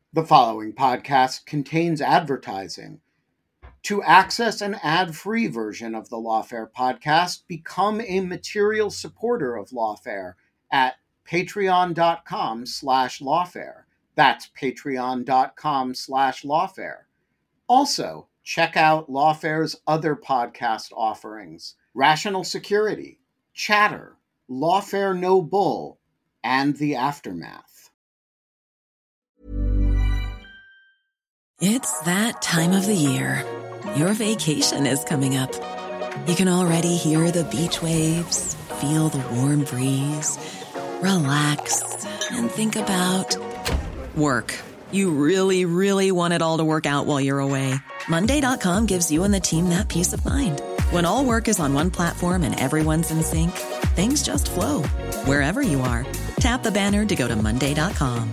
The following podcast contains advertising. To access an ad-free version of the Lawfare podcast, become a material supporter of Lawfare at patreon.com/lawfare. That's patreon.com/lawfare. Also, check out Lawfare's other podcast offerings: Rational Security, Chatter, Lawfare No Bull, and The Aftermath. It's that time of the year. Your vacation is coming up. You can already hear the beach waves, feel the warm breeze, relax, and think about work. You really, really want it all to work out while you're away. Monday.com gives you and the team that peace of mind. When all work is on one platform and everyone's in sync, things just flow. Wherever you are, tap the banner to go to Monday.com.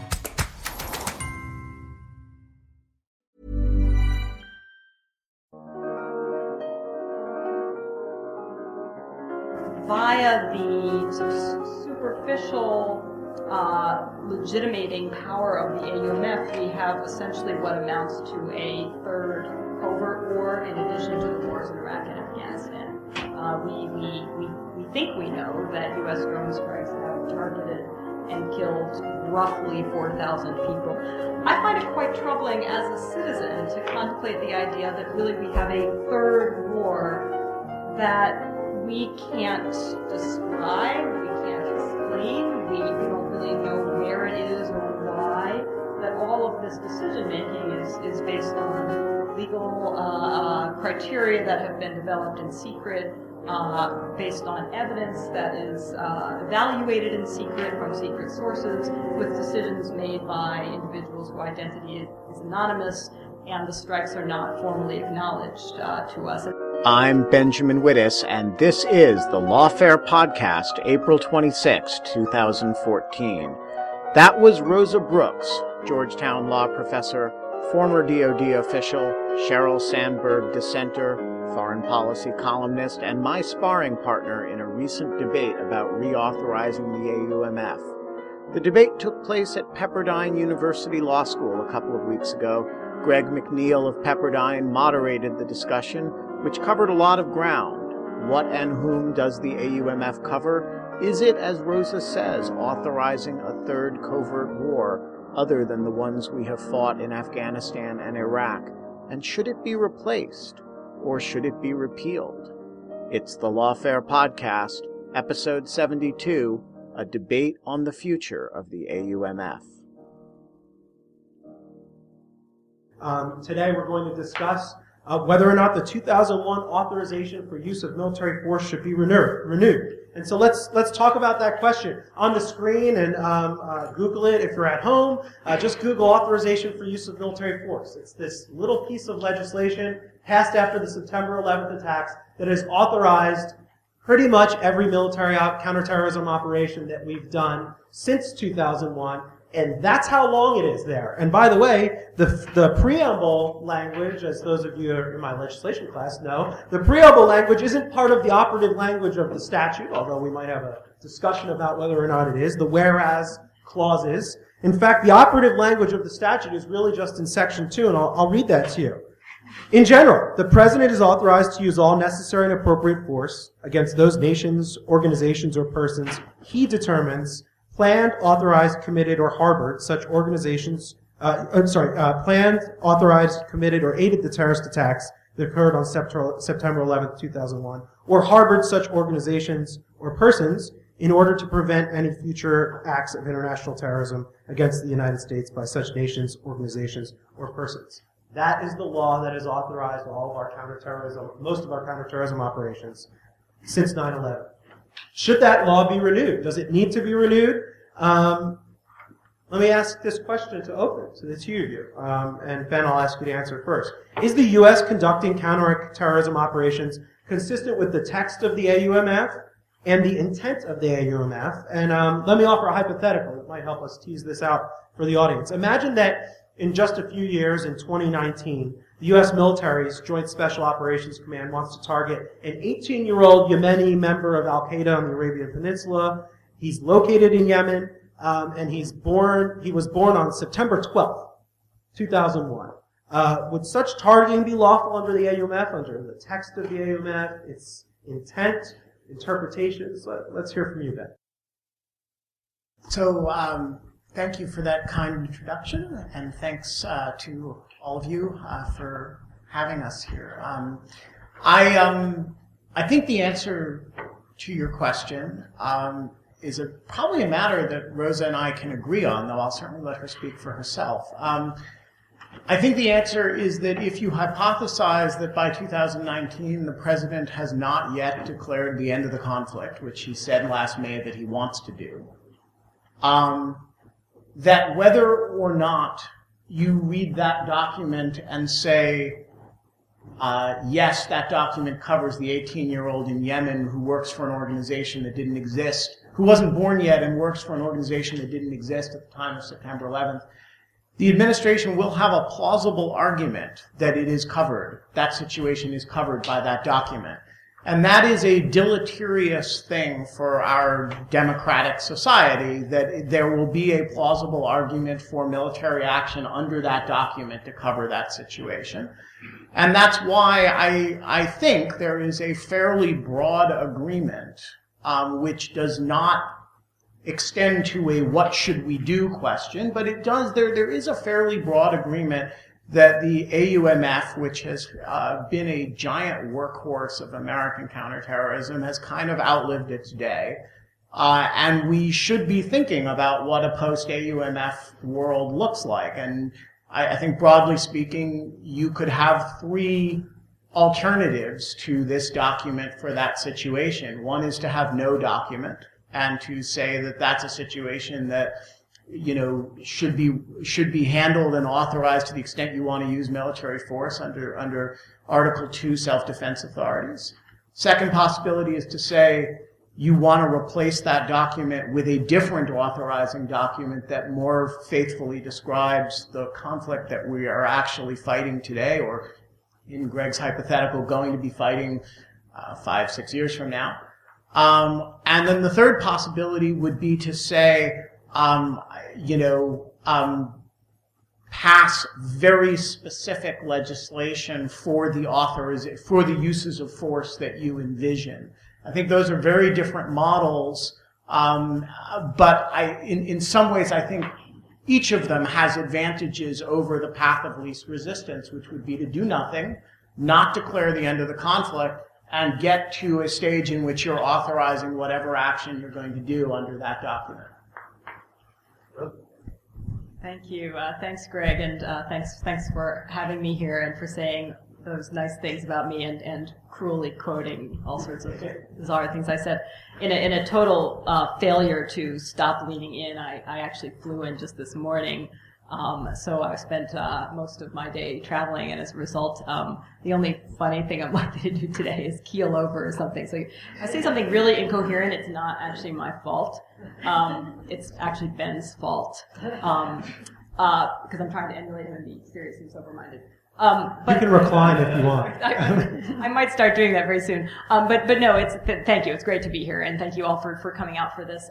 Via the sort of superficial legitimating power of the AUMF, we have essentially what amounts to a third covert war in addition to the wars in Iraq and Afghanistan. We think we know that U.S. drone strikes have targeted and killed roughly 4,000 people. I find it quite troubling as a citizen to contemplate the idea that really we have a third war that we can't describe, we can't explain, we don't really know where it is or why, that all of this decision-making is based on legal criteria that have been developed in secret, based on evidence that is evaluated in secret from secret sources, with decisions made by individuals whose identity is anonymous, and the strikes are not formally acknowledged to us. I'm Benjamin Wittes, and this is the Lawfare Podcast, April 26, 2014. That was Rosa Brooks, Georgetown law professor, former DoD official, Sheryl Sandberg dissenter, foreign policy columnist, and my sparring partner in a recent debate about reauthorizing the AUMF. The debate took place at Pepperdine University Law School a couple of weeks ago. Greg McNeil of Pepperdine moderated the discussion, which covered a lot of ground. What and whom does the AUMF cover? Is it, as Rosa says, authorizing a third covert war other than the ones we have fought in Afghanistan and Iraq? And should it be replaced, or should it be repealed? It's the Lawfare Podcast, Episode 72, a debate on the future of the AUMF. Today we're going to discuss whether or not the 2001 authorization for use of military force should be renewed. And so let's talk about that question. On the screen, and Google it if you're at home. Just Google authorization for use of military force. It's this little piece of legislation passed after the September 11th attacks that has authorized pretty much every military counterterrorism operation that we've done since 2001. And that's how long it is there. And by the way, the preamble language, as those of you in my legislation class know, the preamble language isn't part of the operative language of the statute, although we might have a discussion about whether or not it is. The whereas clauses. In fact, the operative language of the statute is really just in Section 2, and I'll read that to you. In general, the President is authorized to use all necessary and appropriate force against those nations, organizations, or persons he determines planned, authorized, committed, or harbored such organizations, planned, authorized, committed, or aided the terrorist attacks that occurred on September 11th, 2001, or harbored such organizations or persons in order to prevent any future acts of international terrorism against the United States by such nations, organizations, or persons. That is the law that has authorized all of our most of our counterterrorism operations since 9/11. Should that law be renewed? Does it need to be renewed? Let me ask this question to open to the two of you. And Ben, I'll ask you to answer first. Is the U.S. conducting counterterrorism operations consistent with the text of the AUMF and the intent of the AUMF? And let me offer a hypothetical that might help us tease this out for the audience. Imagine that in just a few years, in 2019, the U.S. military's Joint Special Operations Command wants to target an 18-year-old Yemeni member of Al-Qaeda on the Arabian Peninsula. He's located in Yemen, and he was born on September 12th. 2001. Would such targeting be lawful under the AUMF, under the text of the AUMF, its intent, interpretations? Let's hear from you, Ben. So, thank you for that kind introduction, and thanks to all of you for having us here. I think the answer to your question is probably a matter that Rosa and I can agree on, though I'll certainly let her speak for herself. I think the answer is that if you hypothesize that by 2019 the president has not yet declared the end of the conflict, which he said last May that he wants to do, that whether or not you read that document and say, yes, that document covers the 18-year-old in Yemen who works for an organization that didn't exist, who wasn't born yet and works for an organization that didn't exist at the time of September 11th, the administration will have a plausible argument that it is covered, that situation is covered by that document. And that is a deleterious thing for our democratic society, that there will be a plausible argument for military action under that document to cover that situation. And that's why I think there is a fairly broad agreement, which does not extend to a what should we do question, but it does, there is a fairly broad agreement that the AUMF, which has been a giant workhorse of American counterterrorism, has kind of outlived its day. And we should be thinking about what a post-AUMF world looks like. And I think broadly speaking, you could have three alternatives to this document for that situation. One is to have no document, and to say that that's a situation that, you know, should be handled and authorized to the extent you want to use military force under Article 2 self-defense authorities. Second possibility is to say you want to replace that document with a different authorizing document that more faithfully describes the conflict that we are actually fighting today, or in Greg's hypothetical, going to be fighting 5-6 years from now. And then the third possibility would be to say, pass very specific legislation for the uses of force that you envision. I think those are very different models, but in some ways I think each of them has advantages over the path of least resistance, which would be to do nothing, not declare the end of the conflict, and get to a stage in which you're authorizing whatever action you're going to do under that document. Thank you. Thanks, Greg, and thanks for having me here and for saying those nice things about me and cruelly quoting all sorts of bizarre things I said. In a total failure to stop leaning in, I actually flew in just this morning. So I spent most of my day traveling, and as a result, the only funny thing I'm likely to do today is keel over or something. So if I say something really incoherent, it's not actually my fault. It's actually Ben's fault, because I'm trying to emulate him and be serious and sober-minded. But you can recline if you want. I might start doing that very soon. But no, thank you. It's great to be here, and thank you all for coming out for this.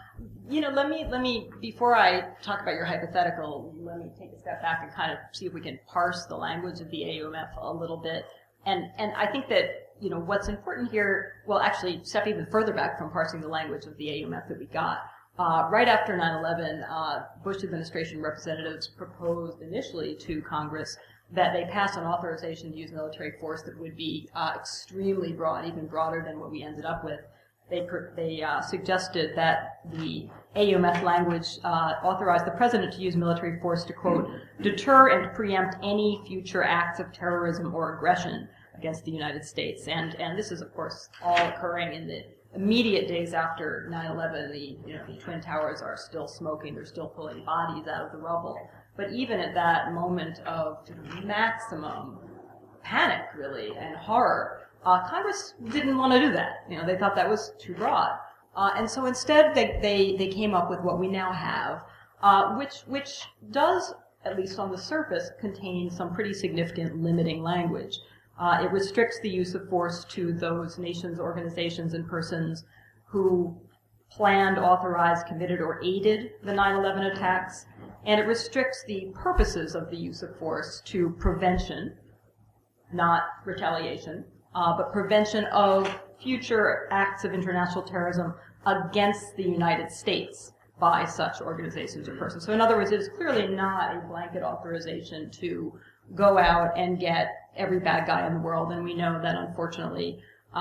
Let me before I talk about your hypothetical, let me take a step back and kind of see if we can parse the language of the AUMF a little bit. And I think that, what's important here, well, actually, step even further back from parsing the language of the AUMF that we got. Right after 9/11, Bush administration representatives proposed initially to Congress that they pass an authorization to use military force that would be extremely broad, even broader than what we ended up with. They suggested that the AUMF language authorized the president to use military force to, quote, deter and preempt any future acts of terrorism or aggression against the United States. And this is, of course, all occurring in the immediate days after 9/11. The Twin Towers are still smoking. They're still pulling bodies out of the rubble. But even at that moment of maximum panic, really, and horror, Congress didn't want to do that. They thought that was too broad. And so instead they came up with what we now have, which does, at least on the surface, contain some pretty significant limiting language. It restricts the use of force to those nations, organizations, and persons who planned, authorized, committed, or aided the 9/11 attacks. and it restricts the purposes of the use of force to prevention, not retaliation, but prevention of future acts of international terrorism against the United States by such organizations or persons. So in other words, it is clearly not a blanket authorization to go out and get every bad guy in the world, and we know that unfortunately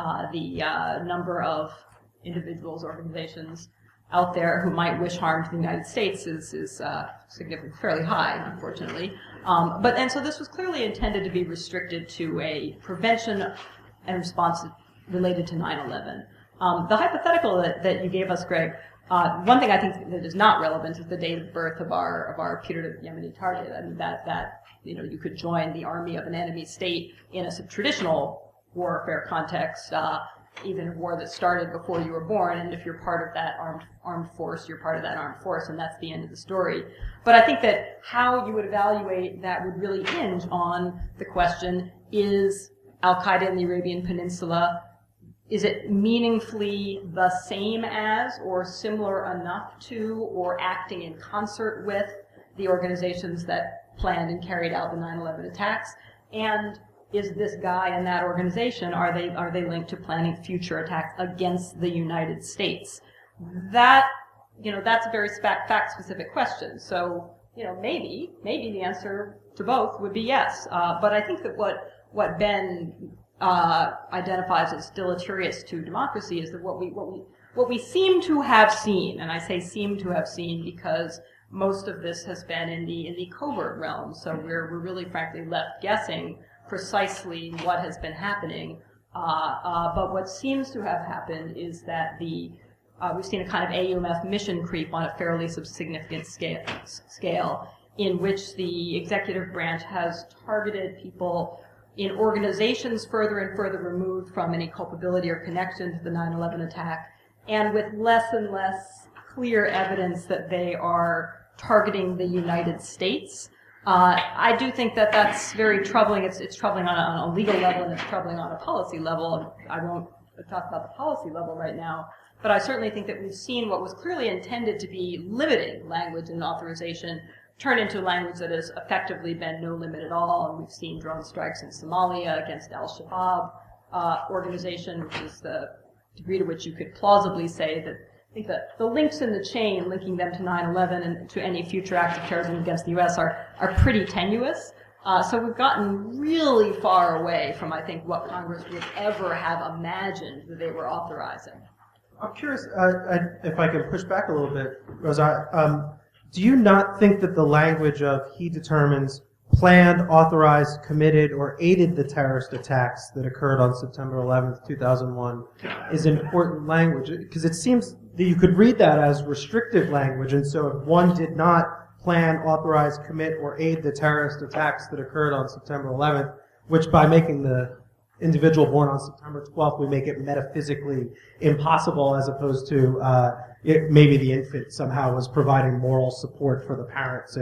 the number of individuals, organizations out there who might wish harm to the United States is significantly, fairly high, unfortunately. And so this was clearly intended to be restricted to a prevention and response related to 9/11. The hypothetical that you gave us, Greg, one thing I think that is not relevant is the date of birth of our putative Yemeni target. I mean, that you could join the army of an enemy state in a traditional warfare context, even a war that started before you were born, and if you're part of that armed force, you're part of that armed force, and that's the end of the story. But I think that how you would evaluate that would really hinge on the question, is Al-Qaeda in the Arabian Peninsula, is it meaningfully the same as or similar enough to or acting in concert with the organizations that planned and carried out the 9/11 attacks? And is this guy in that organization, are they linked to planning future attacks against the United States? That, that's a very fact-specific question. So, maybe the answer to both would be yes. But I think that what Ben identifies as deleterious to democracy is that what we seem to have seen, and I say seem to have seen because most of this has been in the covert realm. So we're really frankly left guessing precisely what has been happening. But what seems to have happened is that we've seen a kind of AUMF mission creep on a fairly significant scale in which the executive branch has targeted people in organizations further and further removed from any culpability or connection to the 9/11 attack, and with less and less clear evidence that they are targeting the United States. I do think that that's very troubling. It's troubling on a legal level, and it's troubling on a policy level. I won't talk about the policy level right now, but I certainly think that we've seen what was clearly intended to be limiting language and authorization turn into language that has effectively been no limit at all. And we've seen drone strikes in Somalia against Al-Shabaab organization, which is the degree to which you could plausibly say that I think that the links in the chain linking them to 9/11 and to any future acts of terrorism against the U.S. are pretty tenuous. So we've gotten really far away from, I think, what Congress would ever have imagined that they were authorizing. I'm curious if I can push back a little bit, Rosa. Do you not think that the language of he determines planned, authorized, committed, or aided the terrorist attacks that occurred on September 11th, 2001 is important language? Because it seems that you could read that as restrictive language, and so if one did not plan, authorize, commit, or aid the terrorist attacks that occurred on September 11th, which by making the individual born on September 12th, we make it metaphysically impossible, as opposed to maybe the infant somehow was providing moral support for the parents,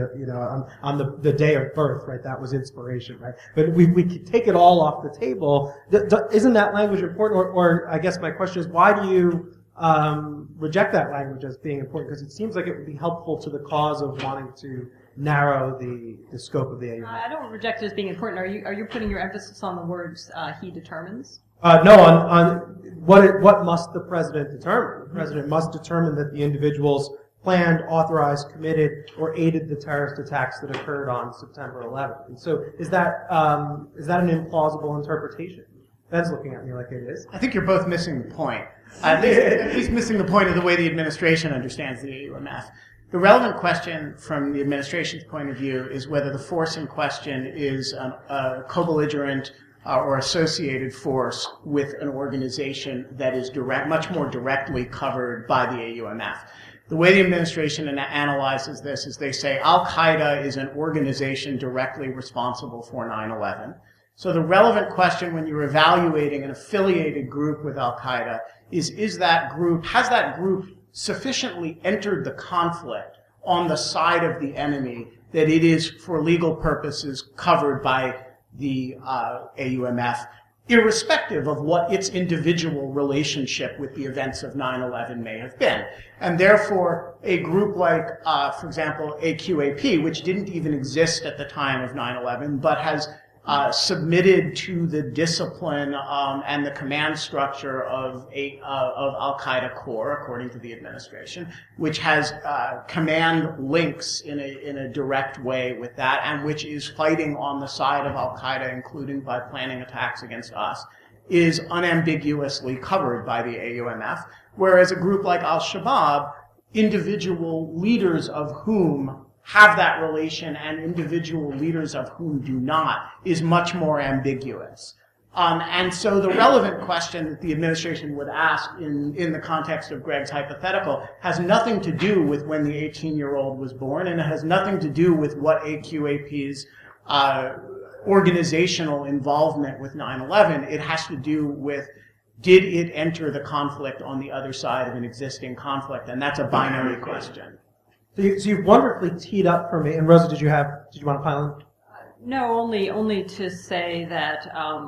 on the day of birth, right? That was inspiration, right? But we could take it all off the table. Isn't that language important? Or I guess my question is, why do you reject that language as being important? Because it seems like it would be helpful to the cause of wanting to narrow the scope of the AUMF. I don't reject it as being important. Are you putting your emphasis on the words he determines? No, on what must the president determine? The president must determine that the individuals planned, authorized, committed, or aided the terrorist attacks that occurred on September 11th. And so, is that an implausible interpretation? Ben's looking at me like it is. I think you're both missing the point. At least missing the point of the way the administration understands the AUMF. The relevant question from the administration's point of view is whether the force in question is a co-belligerent or associated force with an organization that is much more directly covered by the AUMF. The way the administration analyzes this is they say Al-Qaeda is an organization directly responsible for 9/11. So the relevant question when you're evaluating an affiliated group with Al-Qaeda is has that group sufficiently entered the conflict on the side of the enemy that it is, for legal purposes, covered by the AUMF, irrespective of what its individual relationship with the events of 9/11 may have been. And therefore, a group like, for example, AQAP, which didn't even exist at the time of 9/11, but has submitted to the discipline and the command structure of Al-Qaeda core, according to the administration, which has command links in a direct way with that, and which is fighting on the side of Al-Qaeda, including by planning attacks against us, is unambiguously covered by the AUMF, whereas a group like Al-Shabaab, individual leaders of whom have that relation and individual leaders of whom do not, is much more ambiguous. And so the relevant question that the administration would ask in the context of Greg's hypothetical has nothing to do with when the 18-year-old was born, and it has nothing to do with what AQAP's organizational involvement with 9/11. It has to do with, did it enter the conflict on the other side of an existing conflict? And that's a binary question. So you've wonderfully teed up for me. And Rosa, did you want to pile in? No, only to say that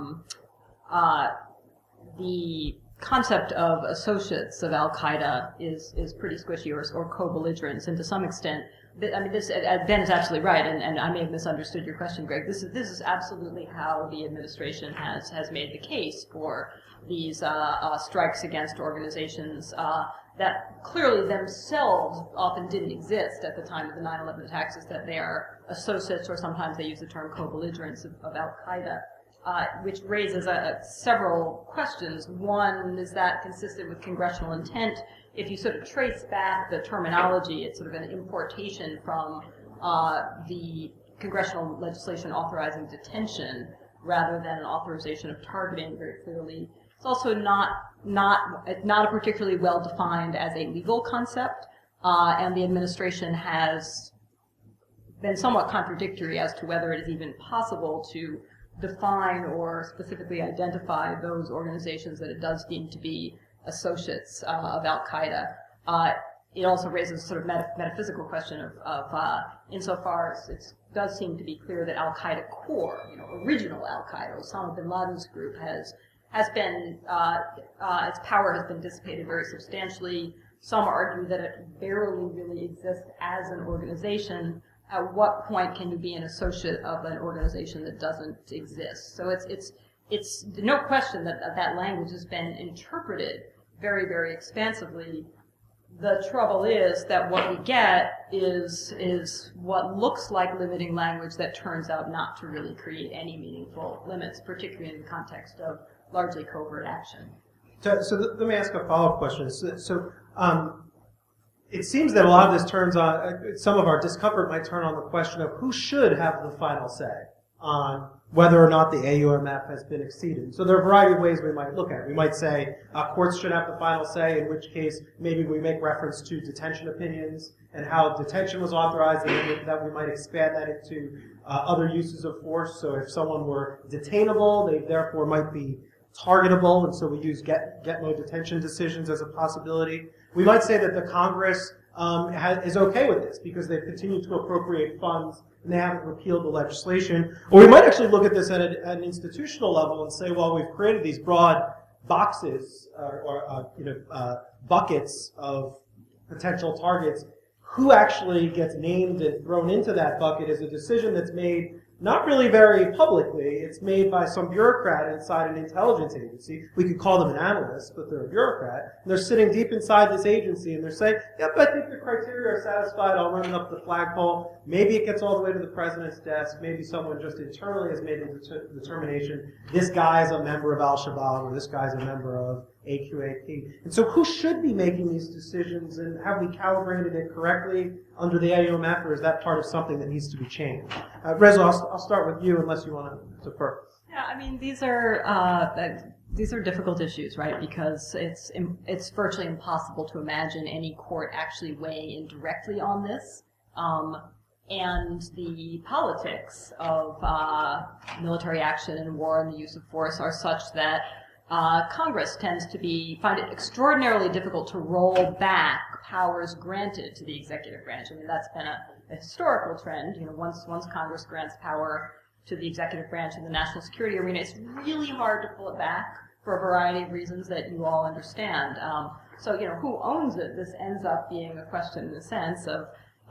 the concept of associates of Al-Qaeda is pretty squishy, or co-belligerents, and to some extent, I mean, this Ben is absolutely right, and I may have misunderstood your question, Greg. This is absolutely how the administration has made the case for these strikes against organizations that clearly themselves often didn't exist at the time of the 9/11 attacks, is that they are associates, or sometimes they use the term co-belligerents of Al-Qaeda, which raises several questions. One, is that consistent with congressional intent? If you sort of trace back the terminology, it's sort of an importation from the congressional legislation authorizing detention rather than an authorization of targeting very clearly. It's also not a particularly well defined as a legal concept, and the administration has been somewhat contradictory as to whether it is even possible to define or specifically identify those organizations that it does deem to be associates of Al-Qaeda. It also raises a sort of metaphysical question of insofar as it does seem to be clear that Al-Qaeda core, original Al-Qaeda, Osama bin Laden's group, has been, its power has been dissipated very substantially. Some argue that it barely really exists as an organization. At what point can you be an associate of an organization that doesn't exist? So it's no question that that language has been interpreted very, very expansively. The trouble is that what we get is what looks like limiting language that turns out not to really create any meaningful limits, particularly in the context of largely covert action. So let me ask a follow-up question. So it seems that a lot of this turns on, some of our discomfort might turn on the question of who should have the final say on whether or not the AUMF has been exceeded. So there are a variety of ways we might look at it. We might say courts should have the final say, in which case maybe we make reference to detention opinions and how detention was authorized, and that we might expand that into other uses of force. So if someone were detainable, they therefore might be targetable, and so we use get no detention decisions as a possibility. We might say that the Congress is okay with this because they've continued to appropriate funds and they haven't repealed the legislation. Or we might actually look at this at an institutional level and say, well, we've created these broad boxes or buckets of potential targets. Who actually gets named and thrown into that bucket is a decision that's made not really very publicly. It's made by some bureaucrat inside an intelligence agency. We could call them an analyst, but they're a bureaucrat. And they're sitting deep inside this agency, and they're saying, yep, I think the criteria are satisfied. I'll run it up the flagpole. Maybe it gets all the way to the president's desk. Maybe someone just internally has made a determination. This guy is a member of Al-Shabaab, or this guy's a member of AQAP. And so who should be making these decisions, and have we calibrated it correctly under the AUMF, or is that part of something that needs to be changed? Reza, I'll start with you unless you want to defer. Yeah, I mean, these are difficult issues, right? Because it's virtually impossible to imagine any court actually weighing in directly on this. And the politics of military action and war and the use of force are such that Congress tends to find it extraordinarily difficult to roll back powers granted to the executive branch. I mean, that's been a historical trend. Once Congress grants power to the executive branch in the national security arena. It's really hard to pull it back for a variety of reasons that you all understand. So, who owns it? This ends up being a question in the sense of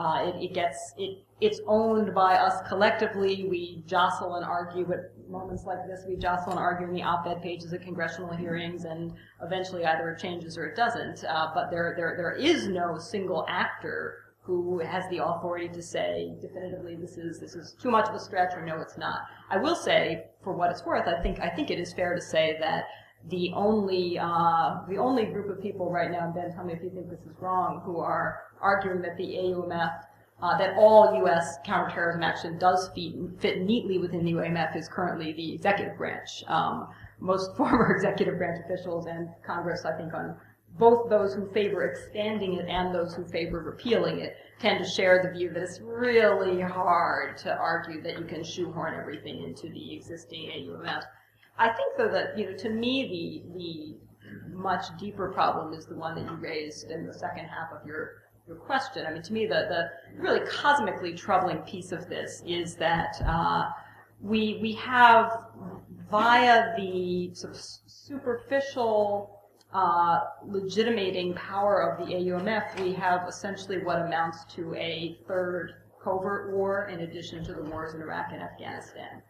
it's owned by us collectively. We jostle and argue at moments like this. We jostle and argue in the op-ed pages at congressional hearings, and eventually either it changes or it doesn't. But there is no single actor who has the authority to say definitively this is too much of a stretch or no, it's not. I will say, for what it's worth, I think it is fair to say that the only group of people right now, and Ben, tell me if you think this is wrong, who are arguing that the AUMF, that all U.S. counterterrorism action does fit neatly within the AUMF is currently the executive branch. Most former executive branch officials and Congress, I think, on both those who favor expanding it and those who favor repealing it, tend to share the view that it's really hard to argue that you can shoehorn everything into the existing AUMF. I think, though, that, to me, the much deeper problem is the one that you raised in the second half of your question. I mean, to me, the really cosmically troubling piece of this is that we have, via the sort of superficial legitimating power of the AUMF, we have essentially what amounts to a third covert war in addition to the wars in Iraq and Afghanistan.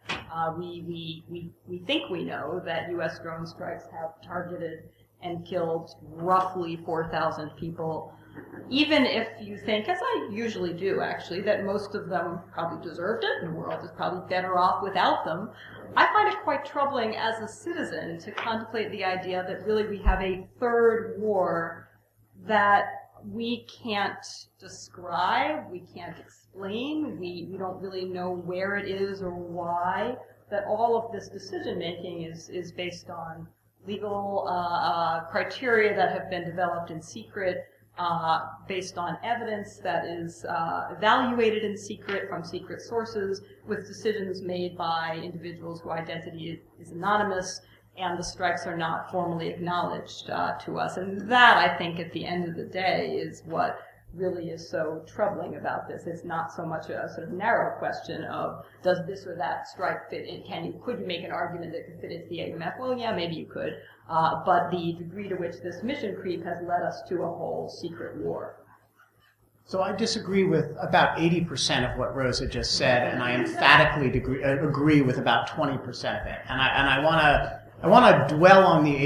We think we know that U.S. drone strikes have targeted and killed roughly 4,000 people. Even if you think, as I usually do actually, that most of them probably deserved it and the world is probably better off without them, I find it quite troubling as a citizen to contemplate the idea that really we have a third war that we can't describe, we can't explain, we don't really know where it is or why, that all of this decision making is based on legal criteria that have been developed in secret, based on evidence that is evaluated in secret from secret sources, with decisions made by individuals whose identity is anonymous, and the strikes are not formally acknowledged to us. And that, I think, at the end of the day, is what really is so troubling about this. It's not so much a sort of narrow question of, does this or that strike fit in? Could you make an argument that could fit into the AUMF? Well, yeah, maybe you could. But the degree to which this mission creep has led us to a whole secret war. So I disagree with about 80% of what Rosa just said, and I emphatically agree with about 20% of it. And I want to dwell on the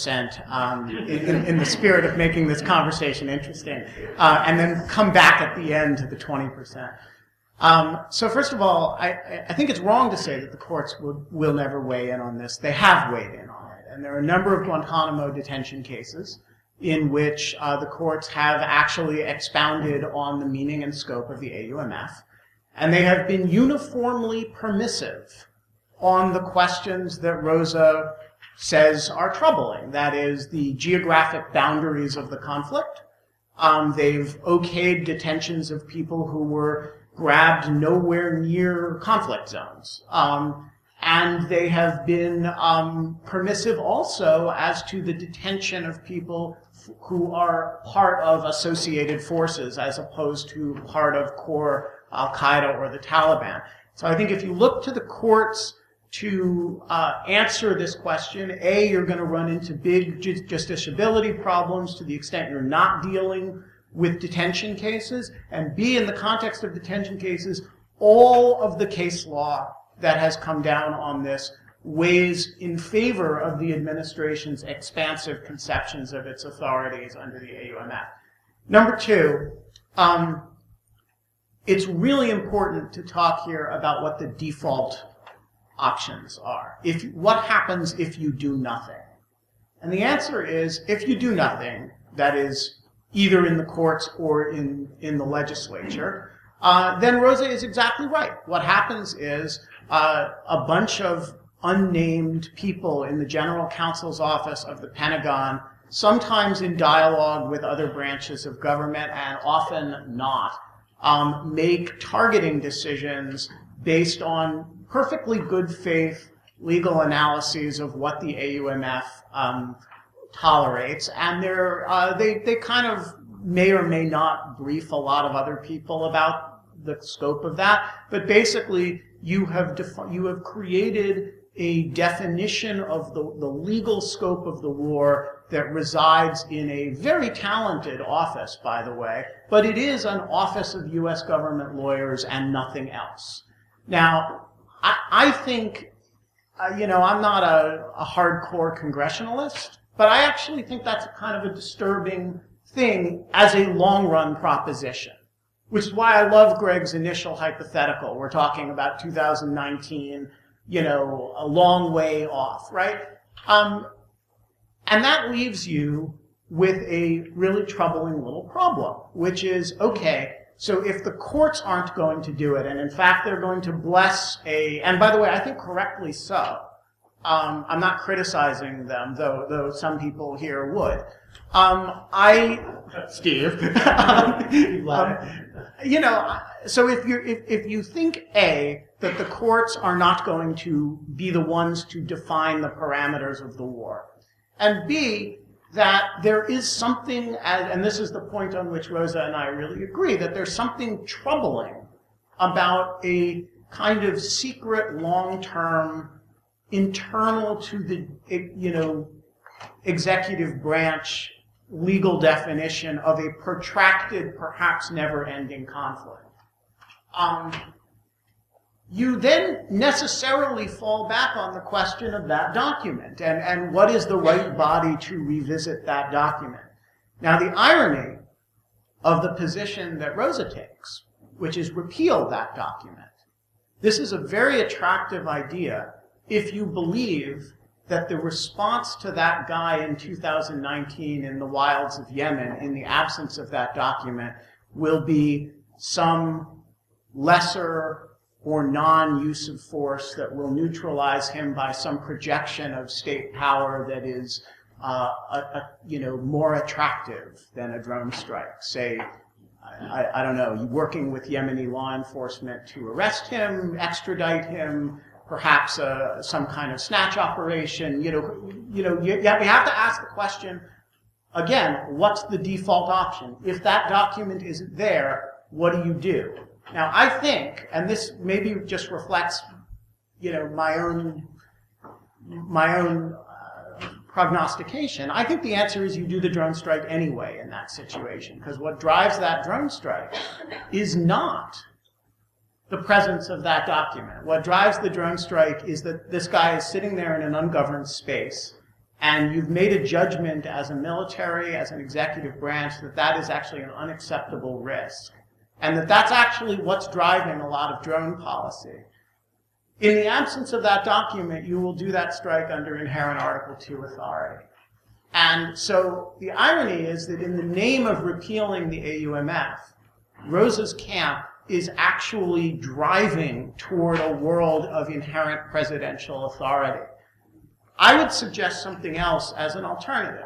80% in the spirit of making this conversation interesting, and then come back at the end to the 20%. So first of all, I think it's wrong to say that the courts will never weigh in on this. They have weighed in on it, and there are a number of Guantanamo detention cases in which the courts have actually expounded on the meaning and scope of the AUMF, and they have been uniformly permissive on the questions that Rosa says are troubling. That is, the geographic boundaries of the conflict. They've okayed detentions of people who were grabbed nowhere near conflict zones. And they have been permissive also as to the detention of people who are part of associated forces as opposed to part of core Al-Qaeda or the Taliban. So I think if you look to the courts to answer this question, A, you're going to run into big justiciability problems to the extent you're not dealing with detention cases, and B, in the context of detention cases, all of the case law that has come down on this weighs in favor of the administration's expansive conceptions of its authorities under the AUMF. Number two, it's really important to talk here about what the default options are. What happens if you do nothing? And the answer is, if you do nothing, that is either in the courts or in the legislature, then Rosa is exactly right. What happens is a bunch of unnamed people in the General Counsel's Office of the Pentagon, sometimes in dialogue with other branches of government and often not, make targeting decisions based on perfectly good faith legal analyses of what the AUMF tolerates, and they kind of may or may not brief a lot of other people about the scope of that, but basically you have created a definition of the legal scope of the war that resides in a very talented office, by the way, but it is an office of U.S. government lawyers and nothing else. Now, I think, I'm not a hardcore congressionalist, but I actually think that's kind of a disturbing thing as a long-run proposition, which is why I love Greg's initial hypothetical. We're talking about 2019, a long way off, right? And that leaves you with a really troubling little problem, which is, okay, so if the courts aren't going to do it, and in fact they're going to bless and by the way, I think correctly so. I'm not criticizing them, though some people here would. Steve. So if you think that the courts are not going to be the ones to define the parameters of the war, and B, that there is something, and this is the point on which Rosa and I really agree, that there's something troubling about a kind of secret, long-term, internal to the, executive branch legal definition of a protracted, perhaps never-ending conflict. You then necessarily fall back on the question of that document and what is the right body to revisit that document. Now, the irony of the position that Rosa takes, which is repeal that document, this is a very attractive idea if you believe that the response to that guy in 2019 in the wilds of Yemen, in the absence of that document, will be some lesser or non-use of force that will neutralize him by some projection of state power that is, more attractive than a drone strike. Say, I don't know, working with Yemeni law enforcement to arrest him, extradite him, perhaps some kind of snatch operation. We have to ask the question again: what's the default option? If that document isn't there, what do you do? Now, I think, and this maybe just reflects, my own prognostication. I think the answer is you do the drone strike anyway in that situation, because what drives that drone strike is not the presence of that document. What drives the drone strike is that this guy is sitting there in an ungoverned space, and you've made a judgment as a military, as an executive branch, that that is actually an unacceptable risk. And that's actually what's driving a lot of drone policy. In the absence of that document, you will do that strike under inherent Article 2 authority. And so the irony is that in the name of repealing the AUMF, Rosa's camp is actually driving toward a world of inherent presidential authority. I would suggest something else as an alternative,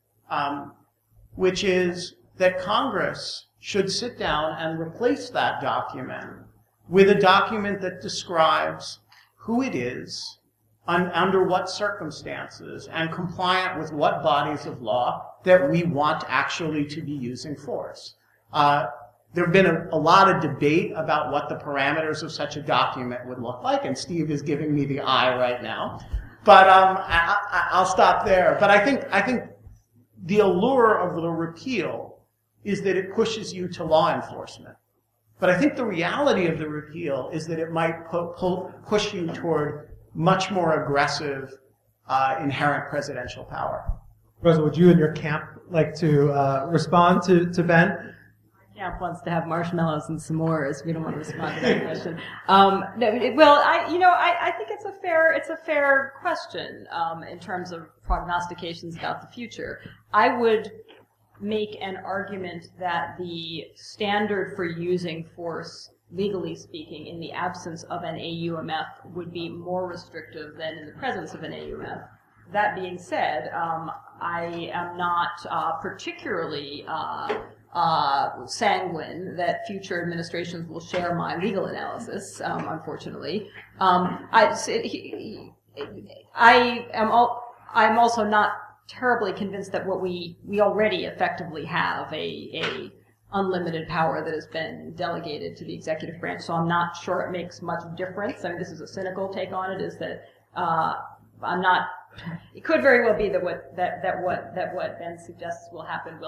which is that Congress should sit down and replace that document with a document that describes who it is, under what circumstances, and compliant with what bodies of law that we want actually to be using force. There have been a lot of debate about what the parameters of such a document would look like, and Steve is giving me the eye right now. But I'll stop there. But I think the allure of the repeal is that it pushes you to law enforcement. But I think the reality of the repeal is that it might push you toward much more aggressive, inherent presidential power. Rosa, would you and your camp like to respond to Ben? Camp wants to have marshmallows and s'mores. We don't want to respond to that question. I think it's a fair question in terms of prognostications about the future. I would make an argument that the standard for using force, legally speaking, in the absence of an AUMF would be more restrictive than in the presence of an AUMF. That being said, I am not particularly sanguine that future administrations will share my legal analysis, unfortunately. I'm also not terribly convinced that what we already effectively have a unlimited power that has been delegated to the executive branch. So I'm not sure it makes much difference. I mean, this is a cynical take on it, is that I'm not. It could very well be that what Ben suggests will happen,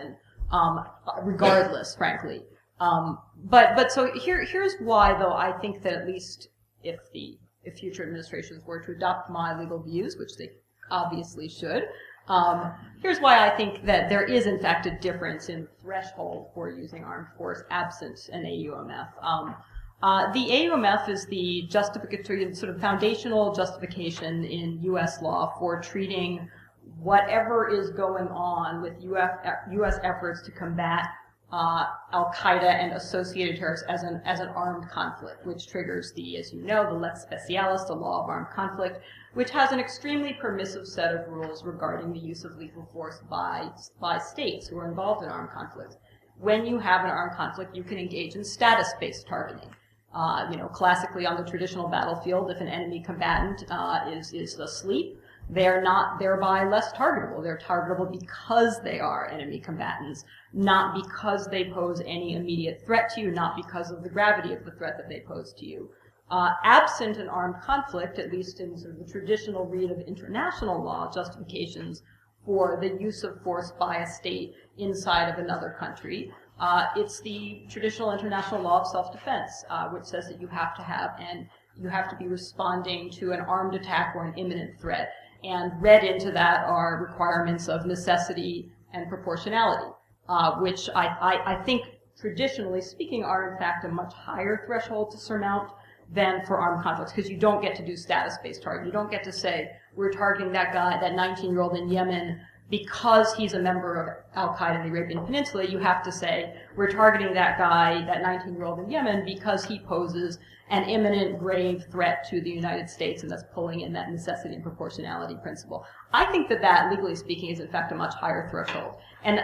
regardless, frankly. But so here's why, though, I think that at least if future administrations were to adopt my legal views, which they obviously should, here's why I think that there is, in fact, a difference in threshold for using armed force absent an AUMF. The AUMF is the justificatory, sort of foundational justification in U.S. law for treating whatever is going on with U.S. efforts to combat Al-Qaeda and associated terrorists as an armed conflict, which triggers as you know, the lex specialis, the law of armed conflict, which has an extremely permissive set of rules regarding the use of lethal force by states who are involved in armed conflicts. When you have an armed conflict, you can engage in status-based targeting. Classically on the traditional battlefield, if an enemy combatant is asleep, they're not thereby less targetable. They're targetable because they are enemy combatants, not because they pose any immediate threat to you, not because of the gravity of the threat that they pose to you. Absent an armed conflict, at least in sort of the traditional read of international law justifications for the use of force by a state inside of another country, it's the traditional international law of self-defense, which says that you have to be responding to an armed attack or an imminent threat. And read into that are requirements of necessity and proportionality, which I think, traditionally speaking, are in fact a much higher threshold to surmount than for armed conflicts, because you don't get to do status-based targeting. You don't get to say, we're targeting that guy, that 19-year-old in Yemen, because he's a member of Al-Qaeda in the Arabian Peninsula. You have to say, we're targeting that guy, that 19-year-old in Yemen, because he poses an imminent, grave threat to the United States, and that's pulling in that necessity and proportionality principle. I think that, legally speaking, is in fact a much higher threshold. And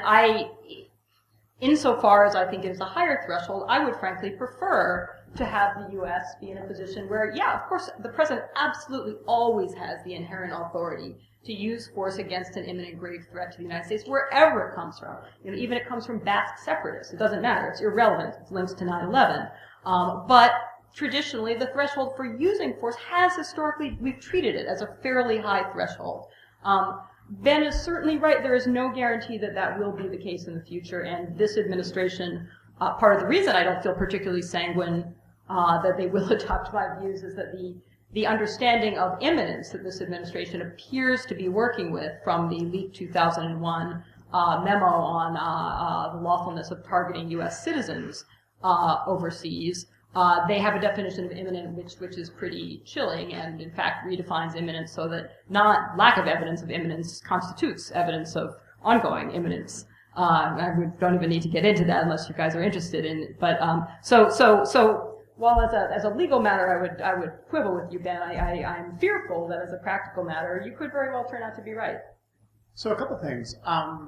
insofar as I think it is a higher threshold, I would frankly prefer to have the U.S. be in a position where, yeah, of course, the president absolutely always has the inherent authority to use force against an imminent grave threat to the United States, wherever it comes from. Even if it comes from Basque separatists, it doesn't matter. It's irrelevant. It's linked to 9/11. But traditionally, the threshold for using force has historically, we've treated it as a fairly high threshold. Ben is certainly right. There is no guarantee that will be the case in the future. And this administration, part of the reason I don't feel particularly sanguine that they will adopt my views is that the understanding of imminence that this administration appears to be working with from the leaked 2001 memo on the lawfulness of targeting U.S. citizens overseas. They have a definition of imminent which is pretty chilling, and in fact redefines imminence so that not lack of evidence of imminence constitutes evidence of ongoing imminence. I don't even need to get into that unless you guys are interested in it. But so while as a legal matter I would quibble with you, Ben, I'm fearful that as a practical matter you could very well turn out to be right. So a couple things. I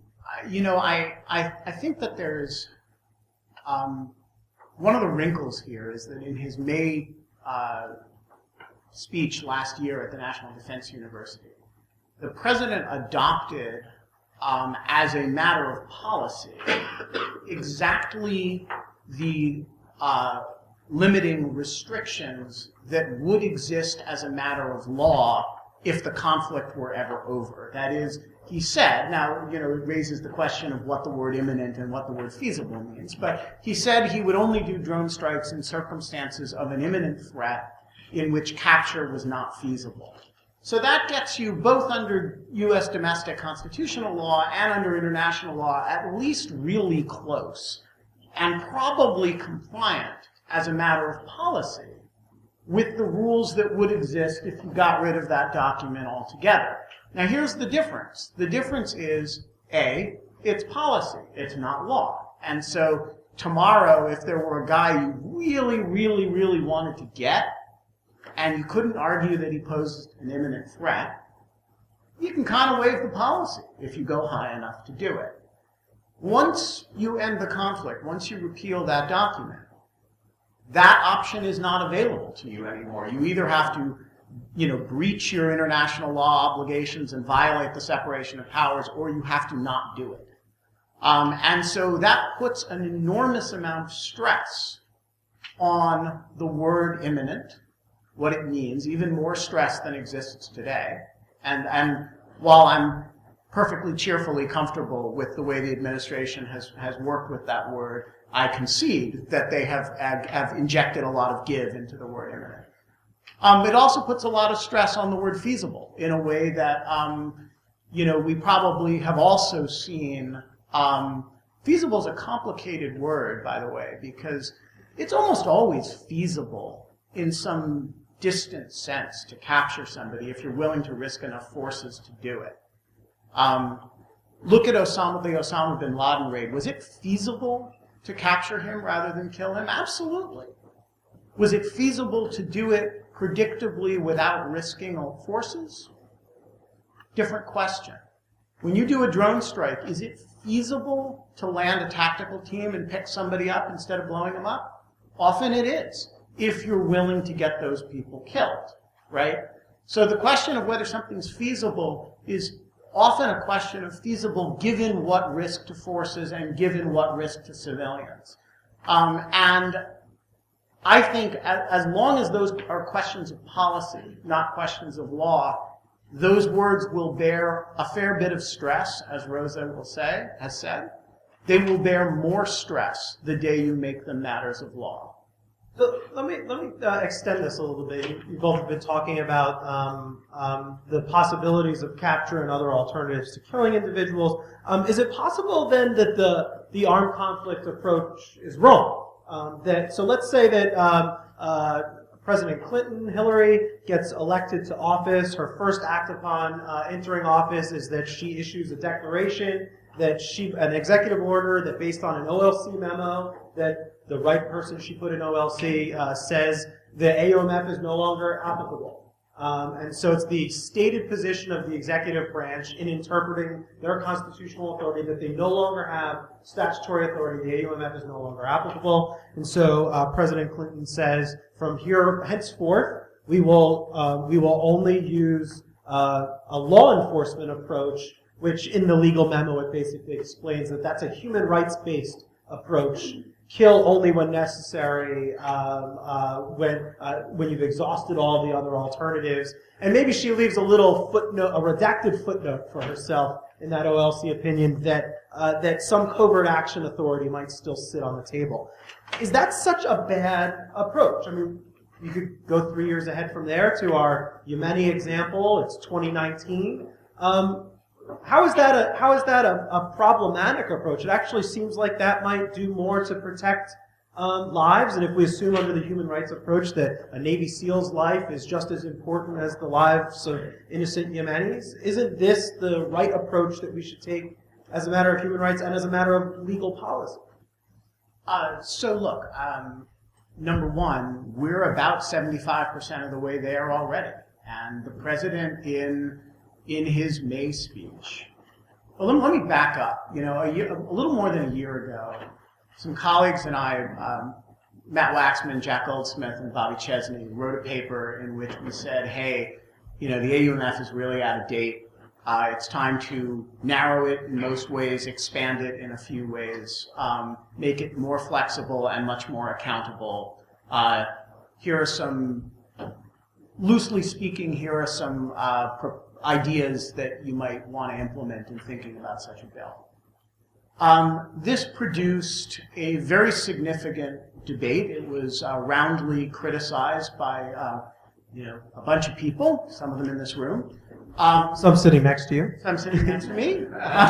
think that there's one of the wrinkles here is that in his May speech last year at the National Defense University, the president adopted, as a matter of policy, exactly the limiting restrictions that would exist as a matter of law if the conflict were ever over. That is, he said, now, it raises the question of what the word imminent and what the word feasible means, but he said he would only do drone strikes in circumstances of an imminent threat in which capture was not feasible. So that gets you, both under U.S. domestic constitutional law and under international law, at least really close, and probably compliant as a matter of policy with the rules that would exist if you got rid of that document altogether. Now here's the difference. The difference is, A, it's policy, it's not law. And so tomorrow, if there were a guy you really, really, really wanted to get, and you couldn't argue that he posed an imminent threat, you can kind of waive the policy if you go high enough to do it. Once you end the conflict, once you repeal that document, that option is not available to you anymore. You either have to, breach your international law obligations and violate the separation of powers, or you have to not do it. And so that puts an enormous amount of stress on the word imminent, what it means, even more stress than exists today. And while I'm perfectly cheerfully comfortable with the way the administration has worked with that word, I concede that they have injected a lot of give into the word imminent. It also puts a lot of stress on the word feasible in a way that, we probably have also seen. Feasible is a complicated word, by the way, because it's almost always feasible in some distant sense to capture somebody if you're willing to risk enough forces to do it. Look at the Osama bin Laden raid. Was it feasible to capture him rather than kill him? Absolutely. Was it feasible to do it predictably without risking forces? Different question. When you do a drone strike, is it feasible to land a tactical team and pick somebody up instead of blowing them up? Often it is, if you're willing to get those people killed, right? So the question of whether something's feasible is often a question of feasible given what risk to forces and given what risk to civilians. And I think as long as those are questions of policy, not questions of law, those words will bear a fair bit of stress, as Rosa has said. They will bear more stress the day you make them matters of law. So let me extend this a little bit. You both have been talking about the possibilities of capture and other alternatives to killing individuals. Is it possible then that the armed conflict approach is wrong? So let's say that President Clinton, Hillary, gets elected to office. Her first act upon entering office is that she issues a declaration, an executive order that based on an OLC memo, that the right person she put in OLC says the AUMF is no longer applicable. And so it's the stated position of the executive branch in interpreting their constitutional authority that they no longer have statutory authority. The AUMF is no longer applicable. And so President Clinton says, from here henceforth, we will only use a law enforcement approach, which in the legal memo it basically explains that that's a human rights-based approach. Kill only when necessary, when you've exhausted all the other alternatives. And maybe she leaves a little footnote, a redacted footnote for herself in that OLC opinion that some covert action authority might still sit on the table. Is that such a bad approach? I mean, you could go 3 years ahead from there to our Yemeni example. It's 2019. How is that a problematic approach? It actually seems like that might do more to protect lives, and if we assume under the human rights approach that a Navy SEAL's life is just as important as the lives of innocent Yemenis, isn't this the right approach that we should take as a matter of human rights and as a matter of legal policy? So look, number one, we're about 75% of the way there already, and the president in his May speech. Well, let me back up. A little more than a year ago, some colleagues and I, Matt Waxman, Jack Goldsmith, and Bobby Chesney, wrote a paper in which we said, hey, the AUMF is really out of date. It's time to narrow it in most ways, expand it in a few ways, make it more flexible and much more accountable. Here are some, loosely speaking, ideas that you might want to implement in thinking about such a bill. This produced a very significant debate. It was roundly criticized by a bunch of people, some of them in this room. Some sitting next to you. Some sitting next to me.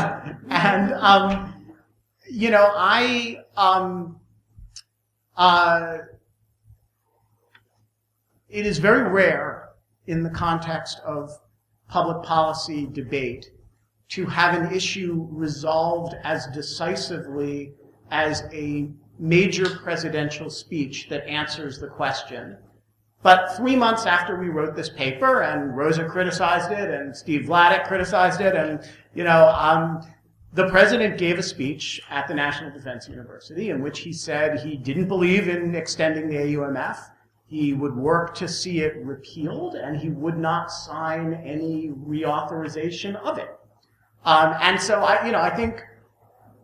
It is very rare in the context of public policy debate to have an issue resolved as decisively as a major presidential speech that answers the question. But 3 months after we wrote this paper, and Rosa criticized it, and Steve Vladeck criticized it, and the president gave a speech at the National Defense University in which he said he didn't believe in extending the AUMF. He would work to see it repealed, and he would not sign any reauthorization of it. And so I think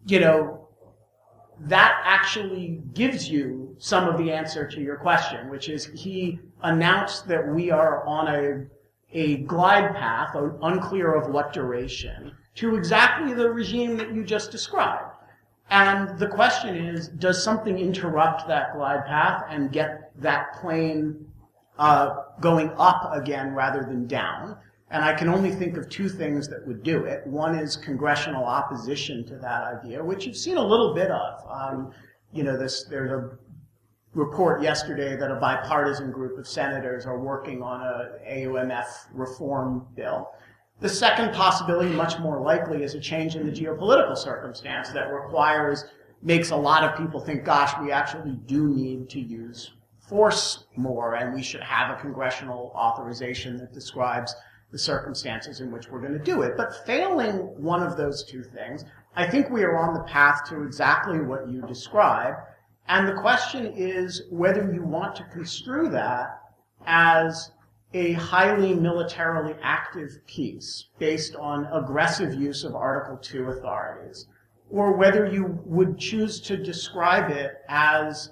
that actually gives you some of the answer to your question, which is he announced that we are on a glide path, unclear of what duration, to exactly the regime that you just described. And the question is, does something interrupt that glide path and get that plane going up again rather than down? And I can only think of two things that would do it. One is congressional opposition to that idea, which you've seen a little bit of. There's a report yesterday that a bipartisan group of senators are working on a AUMF reform bill. The second possibility, much more likely, is a change in the geopolitical circumstance that makes a lot of people think, gosh, we actually do need to use force more, and we should have a congressional authorization that describes the circumstances in which we're going to do it. But failing one of those two things, I think we are on the path to exactly what you described. And the question is whether you want to construe that as a highly militarily active peace based on aggressive use of Article II authorities, or whether you would choose to describe it as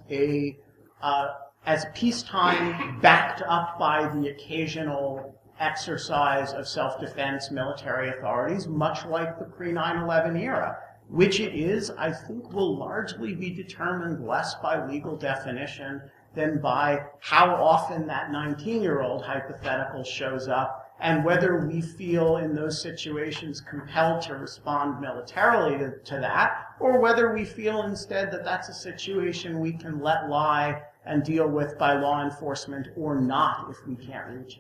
peacetime backed up by the occasional exercise of self-defense military authorities, much like the pre-9/11 era, which it is, I think, will largely be determined less by legal definition than by how often that 19-year-old hypothetical shows up and whether we feel in those situations compelled to respond militarily to that, or whether we feel instead that that's a situation we can let lie and deal with by law enforcement or not if we can't reach it.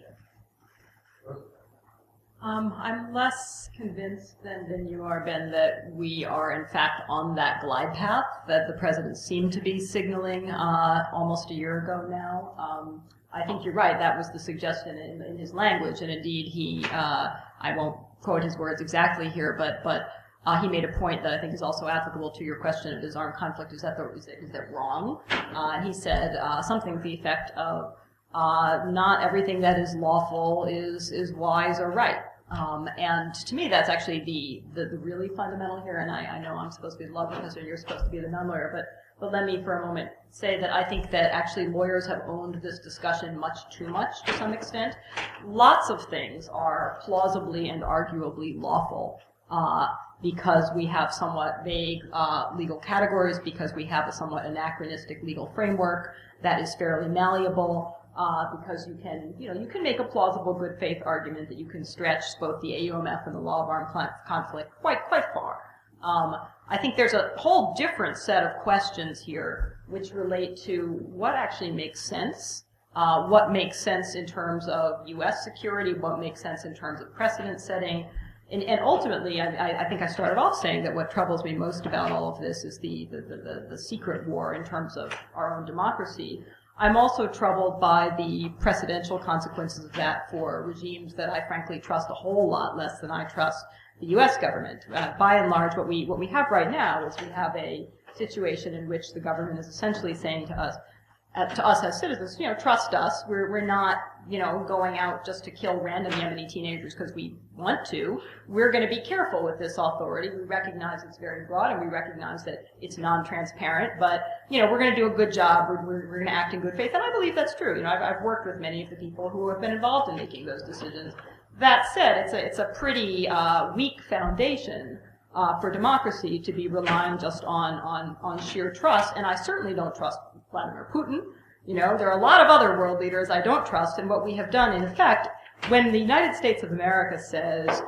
I'm less convinced than you are, Ben, that we are in fact on that glide path that the president seemed to be signaling almost a year ago now. I think you're right. That was the suggestion in his language, and indeed he, I won't quote his words exactly here, but he made a point that I think is also applicable to your question of is armed conflict, is that wrong? And he said something to the effect of, not everything that is lawful is wise or right. And to me, that's actually the really fundamental here. And I know I'm supposed to be the law professor, you're supposed to be the non-lawyer, but let me for a moment say that I think that actually lawyers have owned this discussion too much to some extent. Lots of things are plausibly and arguably lawful, because we have somewhat vague legal categories, because we have a somewhat anachronistic legal framework that is fairly malleable, because you can make a plausible good faith argument that you can stretch both the AUMF and the law of armed conflict quite far. I think there's a whole different set of questions here which relate to what actually makes sense, what makes sense in terms of U.S. security, what makes sense in terms of precedent setting. And ultimately, I think I started off saying that what troubles me most about all of this is the secret war in terms of our own democracy. I'm also troubled by the precedential consequences of that for regimes that I frankly trust a whole lot less than I trust the U.S. government. By and large, what we have right now is we have a situation in which the government is essentially saying to us as citizens, trust us. We're not, going out just to kill random Yemeni teenagers because we want to. We're going to be careful with this authority. We recognize it's very broad, and we recognize that it's non-transparent. But we're going to do a good job. We're going to act in good faith, and I believe that's true. I've worked with many of the people who have been involved in making those decisions. That said, it's a pretty weak foundation for democracy to be relying just on sheer trust, and I certainly don't trust Vladimir Putin. There are a lot of other world leaders I don't trust, and what we have done, in effect, when the United States of America says,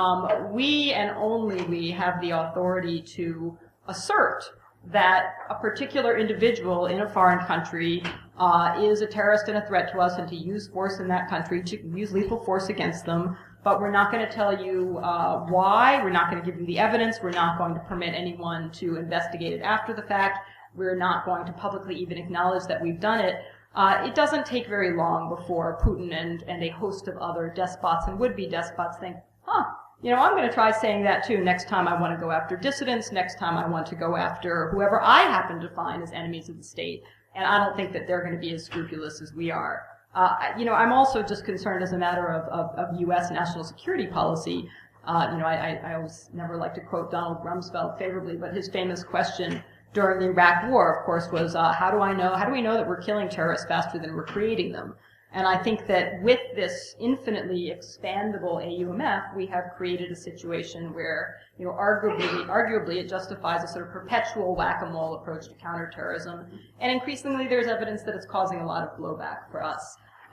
we and only we have the authority to assert that a particular individual in a foreign country is a terrorist and a threat to us, and to use force in that country, to use lethal force against them, but we're not going to tell you why, we're not going to give you the evidence, we're not going to permit anyone to investigate it after the fact, we're not going to publicly even acknowledge that we've done it. It doesn't take very long before Putin and a host of other despots and would-be despots think, I'm going to try saying that too next time I want to go after dissidents, next time I want to go after whoever I happen to find as enemies of the state. And I don't think that they're going to be as scrupulous as we are. I'm also just concerned as a matter of U.S. national security policy I always never like to quote Donald Rumsfeld favorably, but his famous question during the Iraq War, of course, was how do we know that we're killing terrorists faster than we're creating them? And I think that with this infinitely expandable AUMF, we have created a situation where, arguably it justifies a sort of perpetual whack-a-mole approach to counterterrorism. And increasingly there's evidence that it's causing a lot of blowback for us.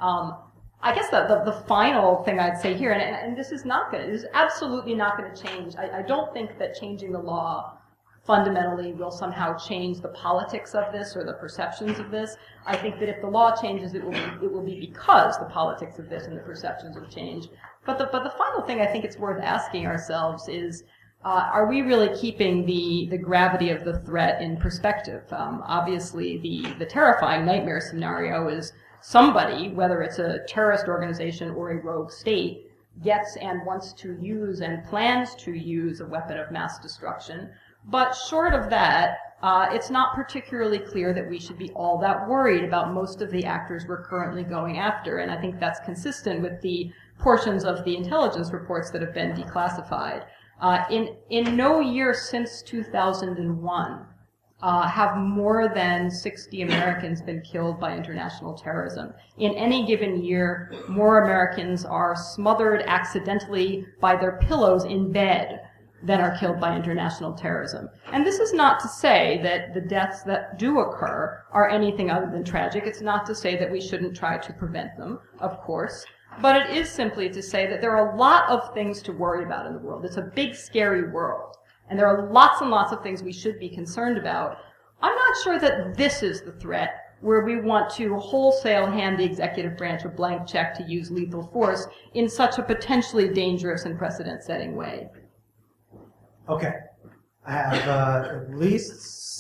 I guess the final thing I'd say here, and this is absolutely not going to change. I don't think that changing the law fundamentally will somehow change the politics of this or the perceptions of this. I think that if the law changes, it will be because the politics of this and the perceptions will change. But the final thing I think it's worth asking ourselves is, are we really keeping the gravity of the threat in perspective? Obviously, the terrifying nightmare scenario is somebody, whether it's a terrorist organization or a rogue state, gets and wants to use and plans to use a weapon of mass destruction. But short of that, it's not particularly clear that we should be all that worried about most of the actors we're currently going after. And I think that's consistent with the portions of the intelligence reports that have been declassified. In no year since 2001 have more than 60 Americans been killed by international terrorism. In any given year, more Americans are smothered accidentally by their pillows in bed than are killed by international terrorism. And this is not to say that the deaths that do occur are anything other than tragic. It's not to say that we shouldn't try to prevent them, of course. But it is simply to say that there are a lot of things to worry about in the world. It's a big, scary world. And there are lots and lots of things we should be concerned about. I'm not sure that this is the threat where we want to wholesale hand the executive branch a blank check to use lethal force in such a potentially dangerous and precedent-setting way. Okay, I have at least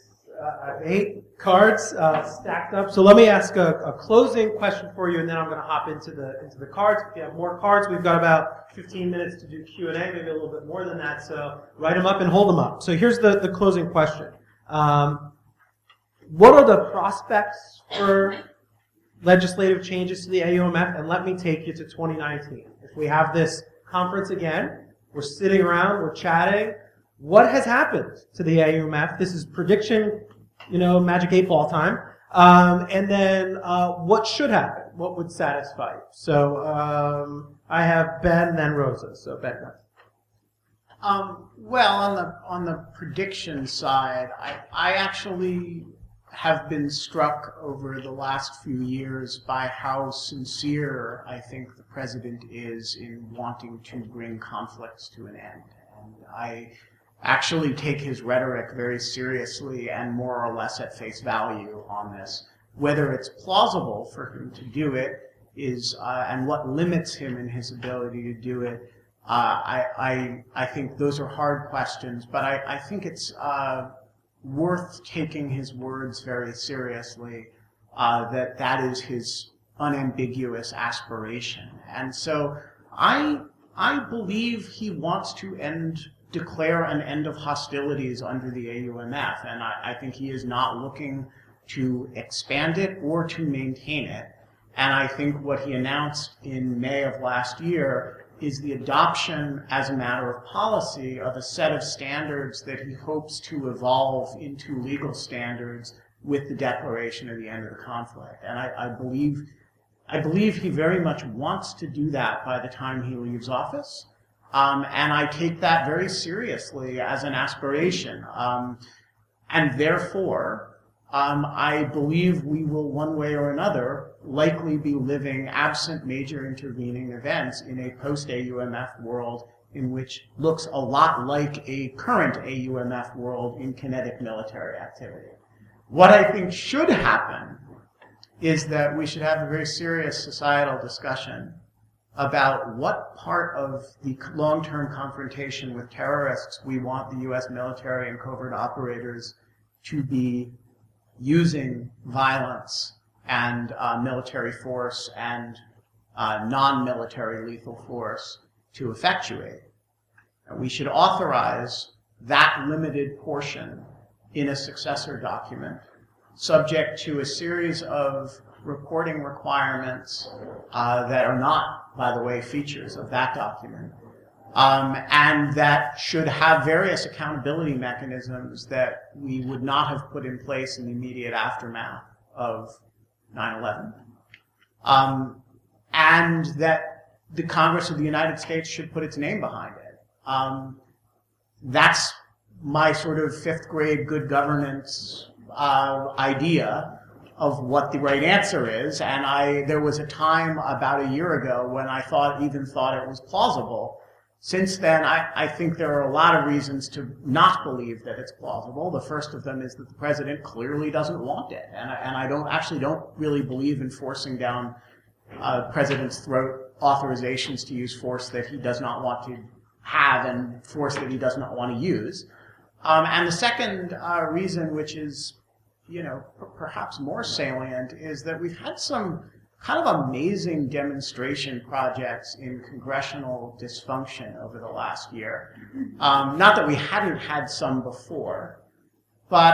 8 cards stacked up. So let me ask a closing question for you, and then I'm going to hop into the cards. If you have more cards, we've got about 15 minutes to do Q&A, maybe a little bit more than that. So write them up and hold them up. So here's the closing question: what are the prospects for legislative changes to the AUMF? And let me take you to 2019. If we have this conference again, we're sitting around, we're chatting. What has happened to the AUMF? This is prediction, magic 8-ball time. And then what should happen? What would satisfy you? So I have Ben, then Rosa. So Ben. Well, on the prediction side, I actually have been struck over the last few years by how sincere I think the president is in wanting to bring conflicts to an end. And I actually take his rhetoric very seriously and more or less at face value on this. Whether it's plausible for him to do it is, and what limits him in his ability to do it, I think those are hard questions, but I think it's worth taking his words very seriously, that is his unambiguous aspiration. And so I believe he wants to declare an end of hostilities under the AUMF, and I think he is not looking to expand it or to maintain it. And I think what he announced in May of last year is the adoption as a matter of policy of a set of standards that he hopes to evolve into legal standards with the declaration of the end of the conflict. And I believe he very much wants to do that by the time he leaves office. And I take that very seriously as an aspiration. And therefore, I believe we will, one way or another, likely be living, absent major intervening events, in a post-AUMF world in which looks a lot like a current AUMF world in kinetic military activity. What I think should happen is that we should have a very serious societal discussion about what part of the long-term confrontation with terrorists we want the U.S. military and covert operators to be using violence and military force and non-military lethal force to effectuate. We should authorize that limited portion in a successor document, subject to a series of reporting requirements that are not, by the way, features of that document, and that should have various accountability mechanisms that we would not have put in place in the immediate aftermath of 9/11, and that the Congress of the United States should put its name behind it. That's my sort of fifth grade good governance idea of what the right answer is, and there was a time about a year ago when I even thought it was plausible. Since then, I think there are a lot of reasons to not believe that it's plausible. The first of them is that the president clearly doesn't want it, and I don't really believe in forcing down president's throat authorizations to use force that he does not want to have and force that he does not want to use. And the second reason, which is, perhaps more salient, is that we've had some kind of amazing demonstration projects in congressional dysfunction over the last year. Not that we hadn't had some before, but,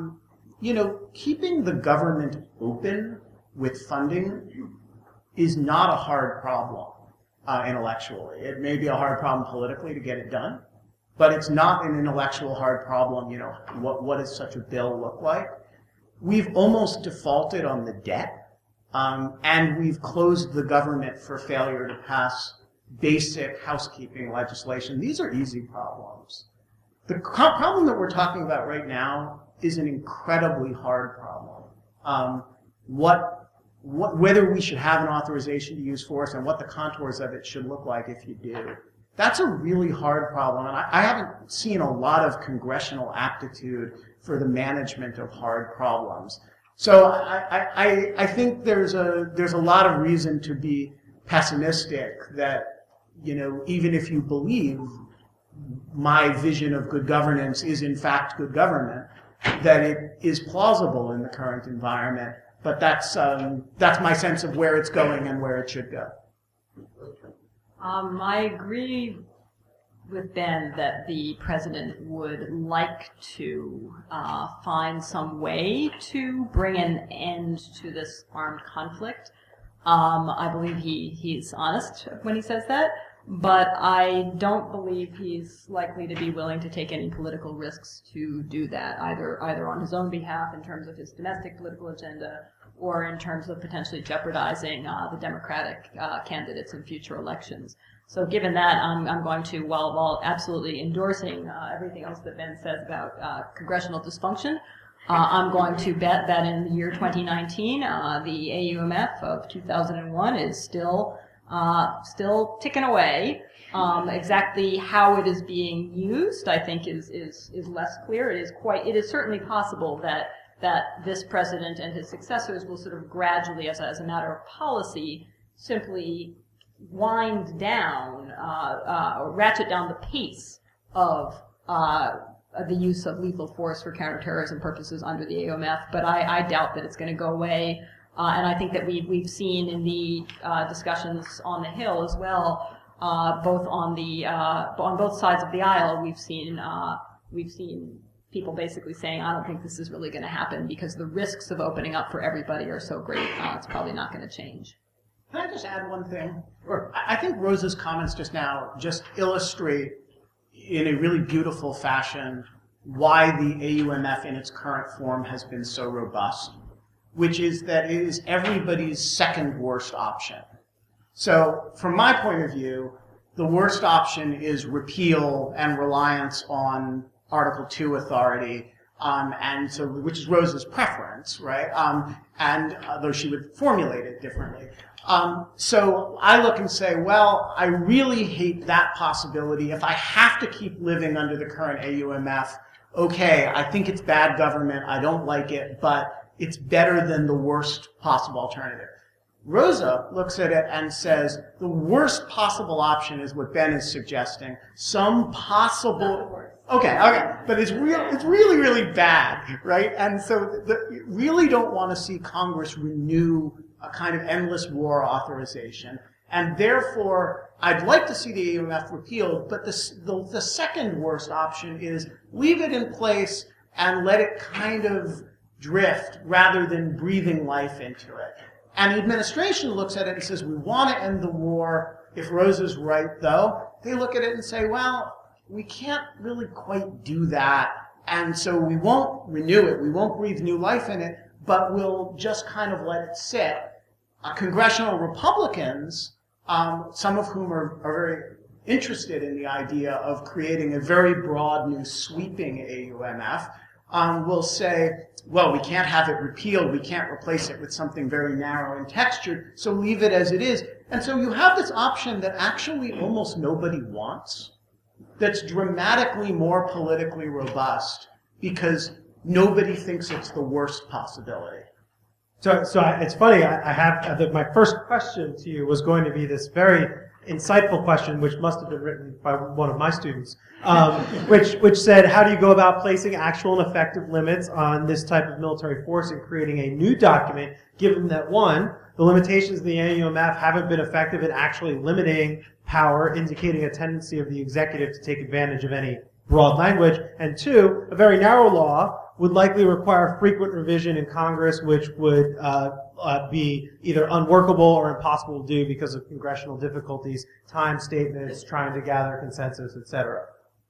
keeping the government open with funding is not a hard problem intellectually. It may be a hard problem politically to get it done, but it's not an intellectual hard problem. What does such a bill look like? We've almost defaulted on the debt. And we've closed the government for failure to pass basic housekeeping legislation. These are easy problems. The problem that we're talking about right now is an incredibly hard problem. Whether we should have an authorization to use force and what the contours of it should look like if you do, that's a really hard problem. And I haven't seen a lot of congressional aptitude for the management of hard problems. So I think there's a lot of reason to be pessimistic that, even if you believe my vision of good governance is in fact good government, that it is plausible in the current environment. But that's my sense of where it's going and where it should go. I agree with Ben that the president would like to find some way to bring an end to this armed conflict. I believe he's honest when he says that, but I don't believe he's likely to be willing to take any political risks to do that, either on his own behalf in terms of his domestic political agenda or in terms of potentially jeopardizing the Democratic candidates in future elections. So given that, I'm going to, while absolutely endorsing everything else that Ben says about congressional dysfunction, I'm going to bet that in the year 2019, the AUMF of 2001 is still ticking away. Exactly how it is being used, I think, is less clear. It is certainly possible that this president and his successors will sort of gradually, as a matter of policy, simply wind down, ratchet down the pace of the use of lethal force for counterterrorism purposes under the AUMF, but I doubt that it's going to go away. And I think that we've seen in the discussions on the Hill as well, both on both sides of the aisle, we've seen people basically saying, I don't think this is really going to happen because the risks of opening up for everybody are so great, it's probably not going to change. Can I just add one thing? I think Rosa's comments just now just illustrate in a really beautiful fashion why the AUMF in its current form has been so robust, which is that it is everybody's second worst option. So from my point of view, the worst option is repeal and reliance on Article 2 authority, and so which is Rosa's preference, right? And though she would formulate it differently. So I look and say, well, I really hate that possibility. If I have to keep living under the current AUMF, okay, I think it's bad government, I don't like it, but it's better than the worst possible alternative. Rosa looks at it and says, the worst possible option is what Ben is suggesting, some possible... Okay, but it's really, really bad, right? And so you really don't want to see Congress renew a kind of endless war authorization. And therefore, I'd like to see the AUMF repealed, but the second worst option is leave it in place and let it kind of drift rather than breathing life into it. And the administration looks at it and says, we want to end the war, If Rosa's right, though, they look at it and say, well, we can't really quite do that, and so we won't renew it, we won't breathe new life in it, but we'll just kind of let it sit. Congressional Republicans, some of whom are very interested in the idea of creating a very broad new sweeping AUMF, will say, well, we can't have it repealed, we can't replace it with something very narrow and textured, so leave it as it is. And so you have this option that actually almost nobody wants, that's dramatically more politically robust, because nobody thinks it's the worst possibility. So it's funny, I have, my first question to you was going to be this very insightful question, which must have been written by one of my students, which said, how do you go about placing actual and effective limits on this type of military force and creating a new document, given that, one, the limitations of the AUMF haven't been effective in actually limiting power, indicating a tendency of the executive to take advantage of any broad language, and two, a very narrow law would likely require frequent revision in Congress, which would be either unworkable or impossible to do because of congressional difficulties, time statements, trying to gather consensus, etc.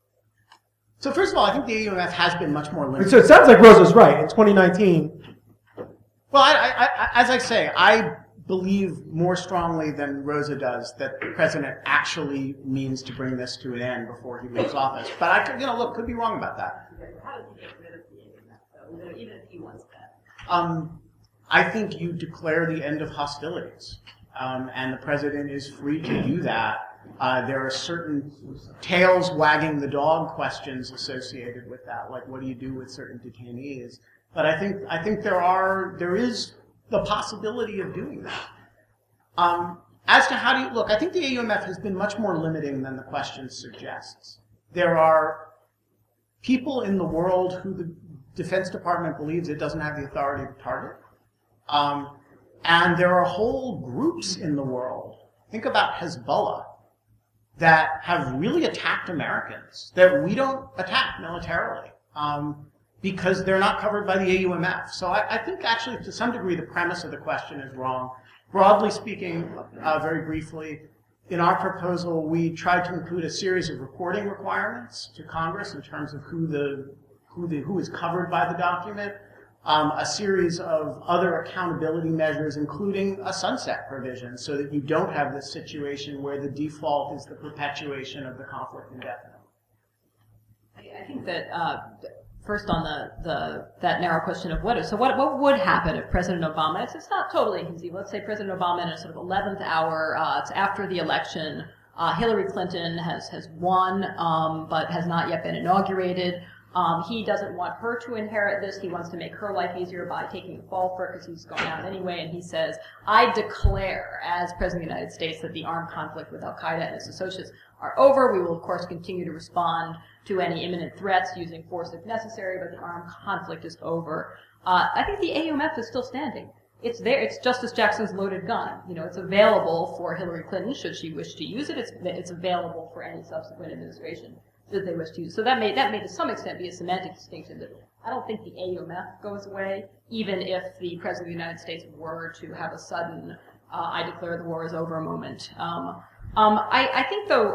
So first of all, I think the AUMF has been much more limited. So it sounds like Rosa's right. In 2019... Well, as I say, I believe more strongly than Rosa does that the president actually means to bring this to an end before he leaves office. But I could, could be wrong about that. How does he get rid of the AUMF, though, even if he wants that? I think you declare the end of hostilities, and the president is free to do that. There are certain tails wagging the dog questions associated with that, like what do you do with certain detainees? But I think there is the possibility of doing that. As to how do you look, I think the AUMF has been much more limiting than the question suggests. There are people in the world who the Defense Department believes it doesn't have the authority to target. And there are whole groups in the world, think about Hezbollah, that have really attacked Americans that we don't attack militarily. Because they're not covered by the AUMF. So I think actually to some degree the premise of the question is wrong. Broadly speaking, very briefly, in our proposal we tried to include a series of reporting requirements to Congress in terms of who is covered by the document, a series of other accountability measures, including a sunset provision, so that you don't have this situation where the default is the perpetuation of the conflict indefinitely. I think that first on that narrow question of what would happen if President Obama, it's not totally inconceivable. Let's say President Obama in a sort of 11th hour, it's after the election, Hillary Clinton has won, but has not yet been inaugurated. He doesn't want her to inherit this. He wants to make her life easier by taking the fall for it because he's going out anyway. And he says, I declare as President of the United States that the armed conflict with Al-Qaeda and its associates are over. We will, of course, continue to respond to any imminent threats using force if necessary, but the armed conflict is over. I think the AUMF is still standing. It's there. It's Justice Jackson's loaded gun. It's available for Hillary Clinton should she wish to use it. It's available for any subsequent administration should they wish to use it. So that may to some extent be a semantic distinction. That I don't think the AUMF goes away, even if the President of the United States were to have a sudden I declare the war is over moment. I think though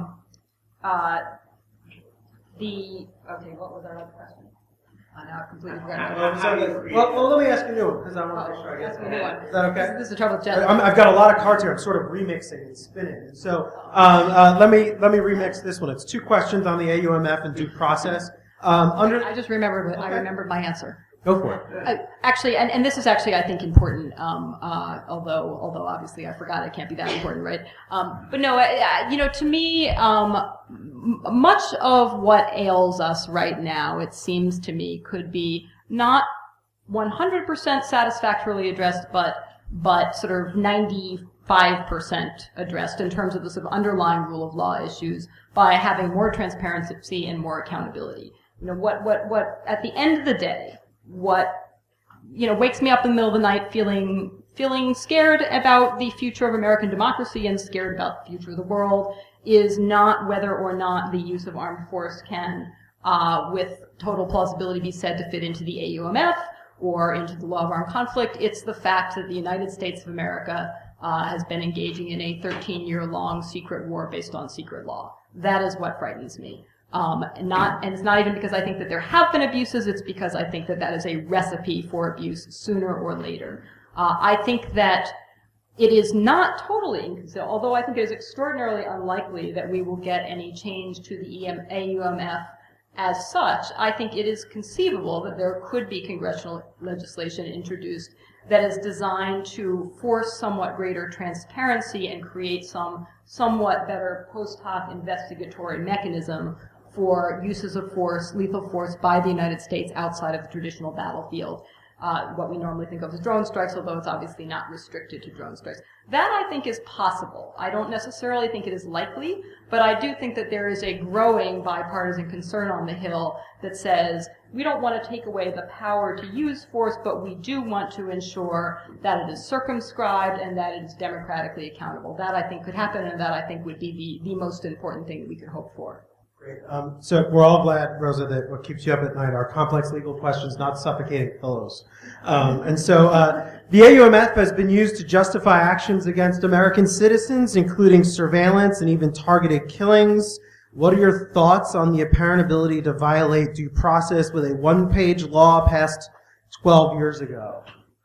what was our other question? Now I've completely forgotten. Well, let me ask you a new one, because I want to make sure I get it. Is that okay? This is the trouble with Jen. I've got a lot of cards here. I'm sort of remixing and spinning. So let me remix this one. It's two questions on the AUMF and due process. I just remembered. Okay. I remembered my answer. Go for it. Actually, and this is actually, I think, important, although obviously I forgot it can't be that important, right? But no, to me, much of what ails us right now, it seems to me, could be not 100% satisfactorily addressed, but sort of 95% addressed in terms of the sort of underlying rule of law issues by having more transparency and more accountability. What at the end of the day, what wakes me up in the middle of the night feeling scared about the future of American democracy and scared about the future of the world is not whether or not the use of armed force can, with total plausibility, be said to fit into the AUMF or into the law of armed conflict. It's the fact that the United States of America has been engaging in a 13-year-long secret war based on secret law. That is what frightens me. And it's not even because I think that there have been abuses, it's because I think that that is a recipe for abuse sooner or later. I think that it is not totally inconsistent, although I think it is extraordinarily unlikely that we will get any change to the AUMF as such. I think it is conceivable that there could be congressional legislation introduced that is designed to force somewhat greater transparency and create some somewhat better post hoc investigatory mechanism for uses of force, lethal force, by the United States outside of the traditional battlefield. What we normally think of as drone strikes, although it's obviously not restricted to drone strikes. That, I think, is possible. I don't necessarily think it is likely, but I do think that there is a growing bipartisan concern on the Hill that says we don't want to take away the power to use force, but we do want to ensure that it is circumscribed and that it is democratically accountable. That, I think, could happen, and that, I think, would be the most important thing that we could hope for. Great. So we're all glad, Rosa, that what keeps you up at night are complex legal questions, not suffocating pillows. And so the AUMF has been used to justify actions against American citizens, including surveillance and even targeted killings. What are your thoughts on the apparent ability to violate due process with a one-page law passed 12 years ago?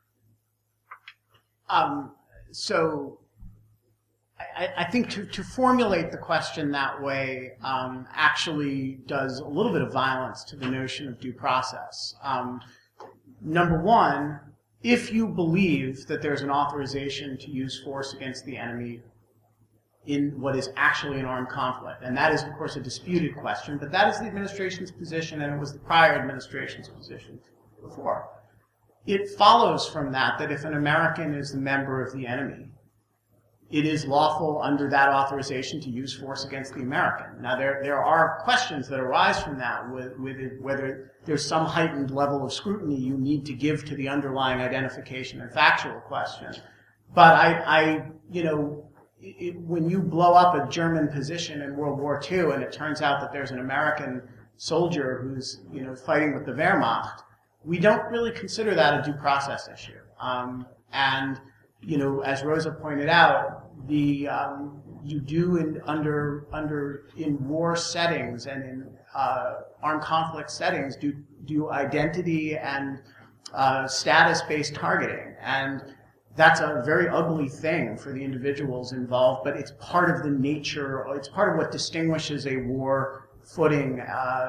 I think to formulate the question that way actually does a little bit of violence to the notion of due process. Number one, if you believe that there's an authorization to use force against the enemy in what is actually an armed conflict, and that is, of course, a disputed question, but that is the administration's position, and it was the prior administration's position before. It follows from that if an American is a member of the enemy, it is lawful under that authorization to use force against the American. Now, there are questions that arise from that, with whether there's some heightened level of scrutiny you need to give to the underlying identification and factual question. But when you blow up a German position in World War II and it turns out that there's an American soldier who's fighting with the Wehrmacht, we don't really consider that a due process issue. As Rosa pointed out, you do in war settings and in armed conflict settings do identity and status-based targeting, and that's a very ugly thing for the individuals involved. But it's part of the nature. It's part of what distinguishes a war footing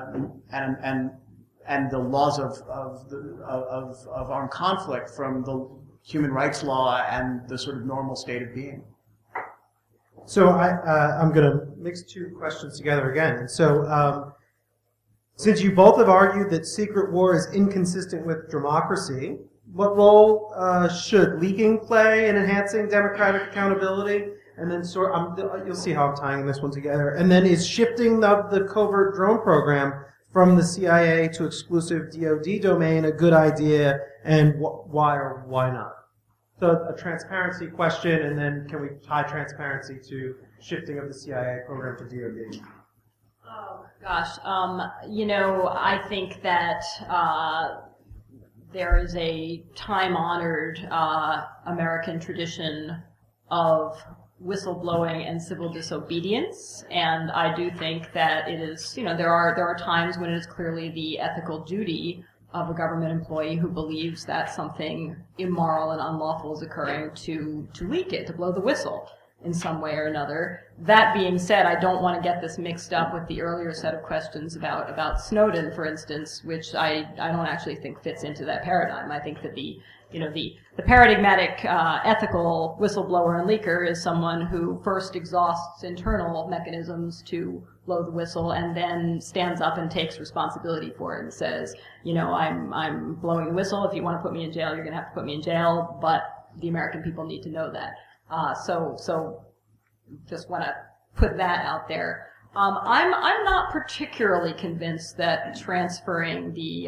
and the laws of armed conflict from the human rights law and the sort of normal state of being. So I'm going to mix two questions together again. And so since you both have argued that secret war is inconsistent with democracy, what role should leaking play in enhancing democratic accountability? And then you'll see how I'm tying this one together. And then is shifting the covert drone program from the CIA to exclusive DoD domain a good idea, and why or why not? So a transparency question, and then can we tie transparency to shifting of the CIA program to DoD? Oh, gosh. I think that there is a time-honored American tradition of whistleblowing and civil disobedience, and I do think that it is, there are times when it is clearly the ethical duty of a government employee who believes that something immoral and unlawful is occurring to leak it, to blow the whistle in some way or another. That being said, I don't want to get this mixed up with the earlier set of questions about Snowden, for instance, which I don't actually think fits into that paradigm. I think that the paradigmatic ethical whistleblower and leaker is someone who first exhausts internal mechanisms to blow the whistle and then stands up and takes responsibility for it and says, I'm blowing the whistle. If you want to put me in jail, you're going to have to put me in jail, but the American people need to know that. So just want to put that out there. I'm not particularly convinced that transferring the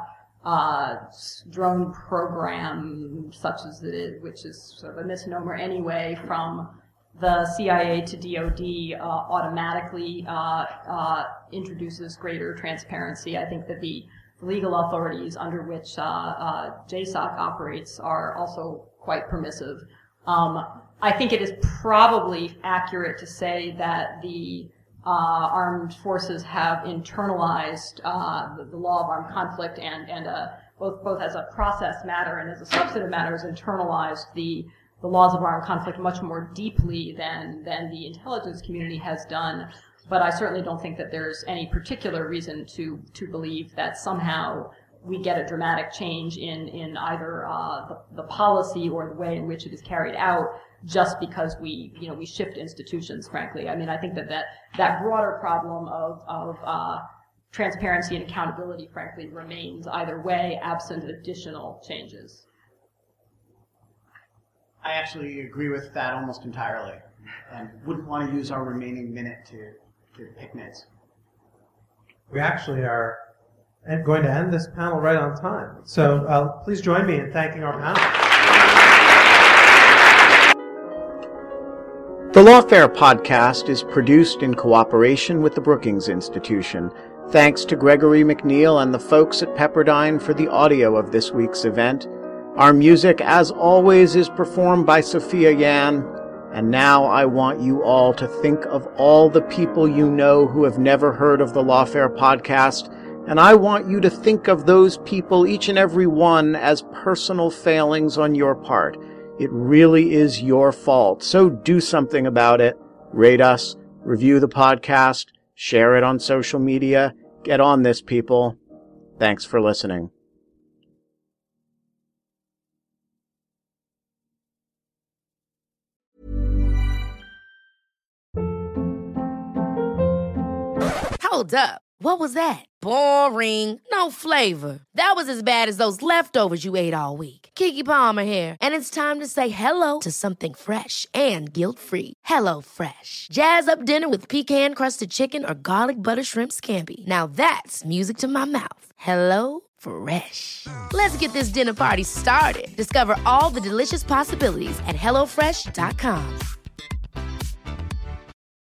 drone program, such as it is, which is sort of a misnomer anyway, from the CIA to DoD automatically introduces greater transparency. I think that the legal authorities under which JSOC operates are also quite permissive. I think it is probably accurate to say that the armed forces have internalized the law of armed conflict and both as a process matter and as a substantive matter has internalized the laws of armed conflict much more deeply than the intelligence community has done. But I certainly don't think that there's any particular reason to believe that somehow we get a dramatic change in either the policy or the way in which it is carried out just because we shift institutions, frankly. I mean, I think that broader problem of transparency and accountability, frankly, remains either way, absent additional changes. I actually agree with that almost entirely, and wouldn't want to use our remaining minute to pick nits. We actually are going to end this panel right on time. So please join me in thanking our panel. The Lawfare podcast is produced in cooperation with the Brookings Institution. Thanks to Gregory McNeil and the folks at Pepperdine for the audio of this week's event. Our music, as always, is performed by Sophia Yan. And now I want you all to think of all the people you know who have never heard of the Lawfare podcast. And I want you to think of those people, each and every one, as personal failings on your part. It really is your fault. So do something about it. Rate us, review the podcast, share it on social media. Get on this, people. Thanks for listening. Hold up. What was that? Boring. No flavor. That was as bad as those leftovers you ate all week. Keke Palmer here, and it's time to say hello to something fresh and guilt-free. HelloFresh. Jazz up dinner with pecan-crusted chicken or garlic butter shrimp scampi. Now that's music to my mouth. HelloFresh. Let's get this dinner party started. Discover all the delicious possibilities at HelloFresh.com.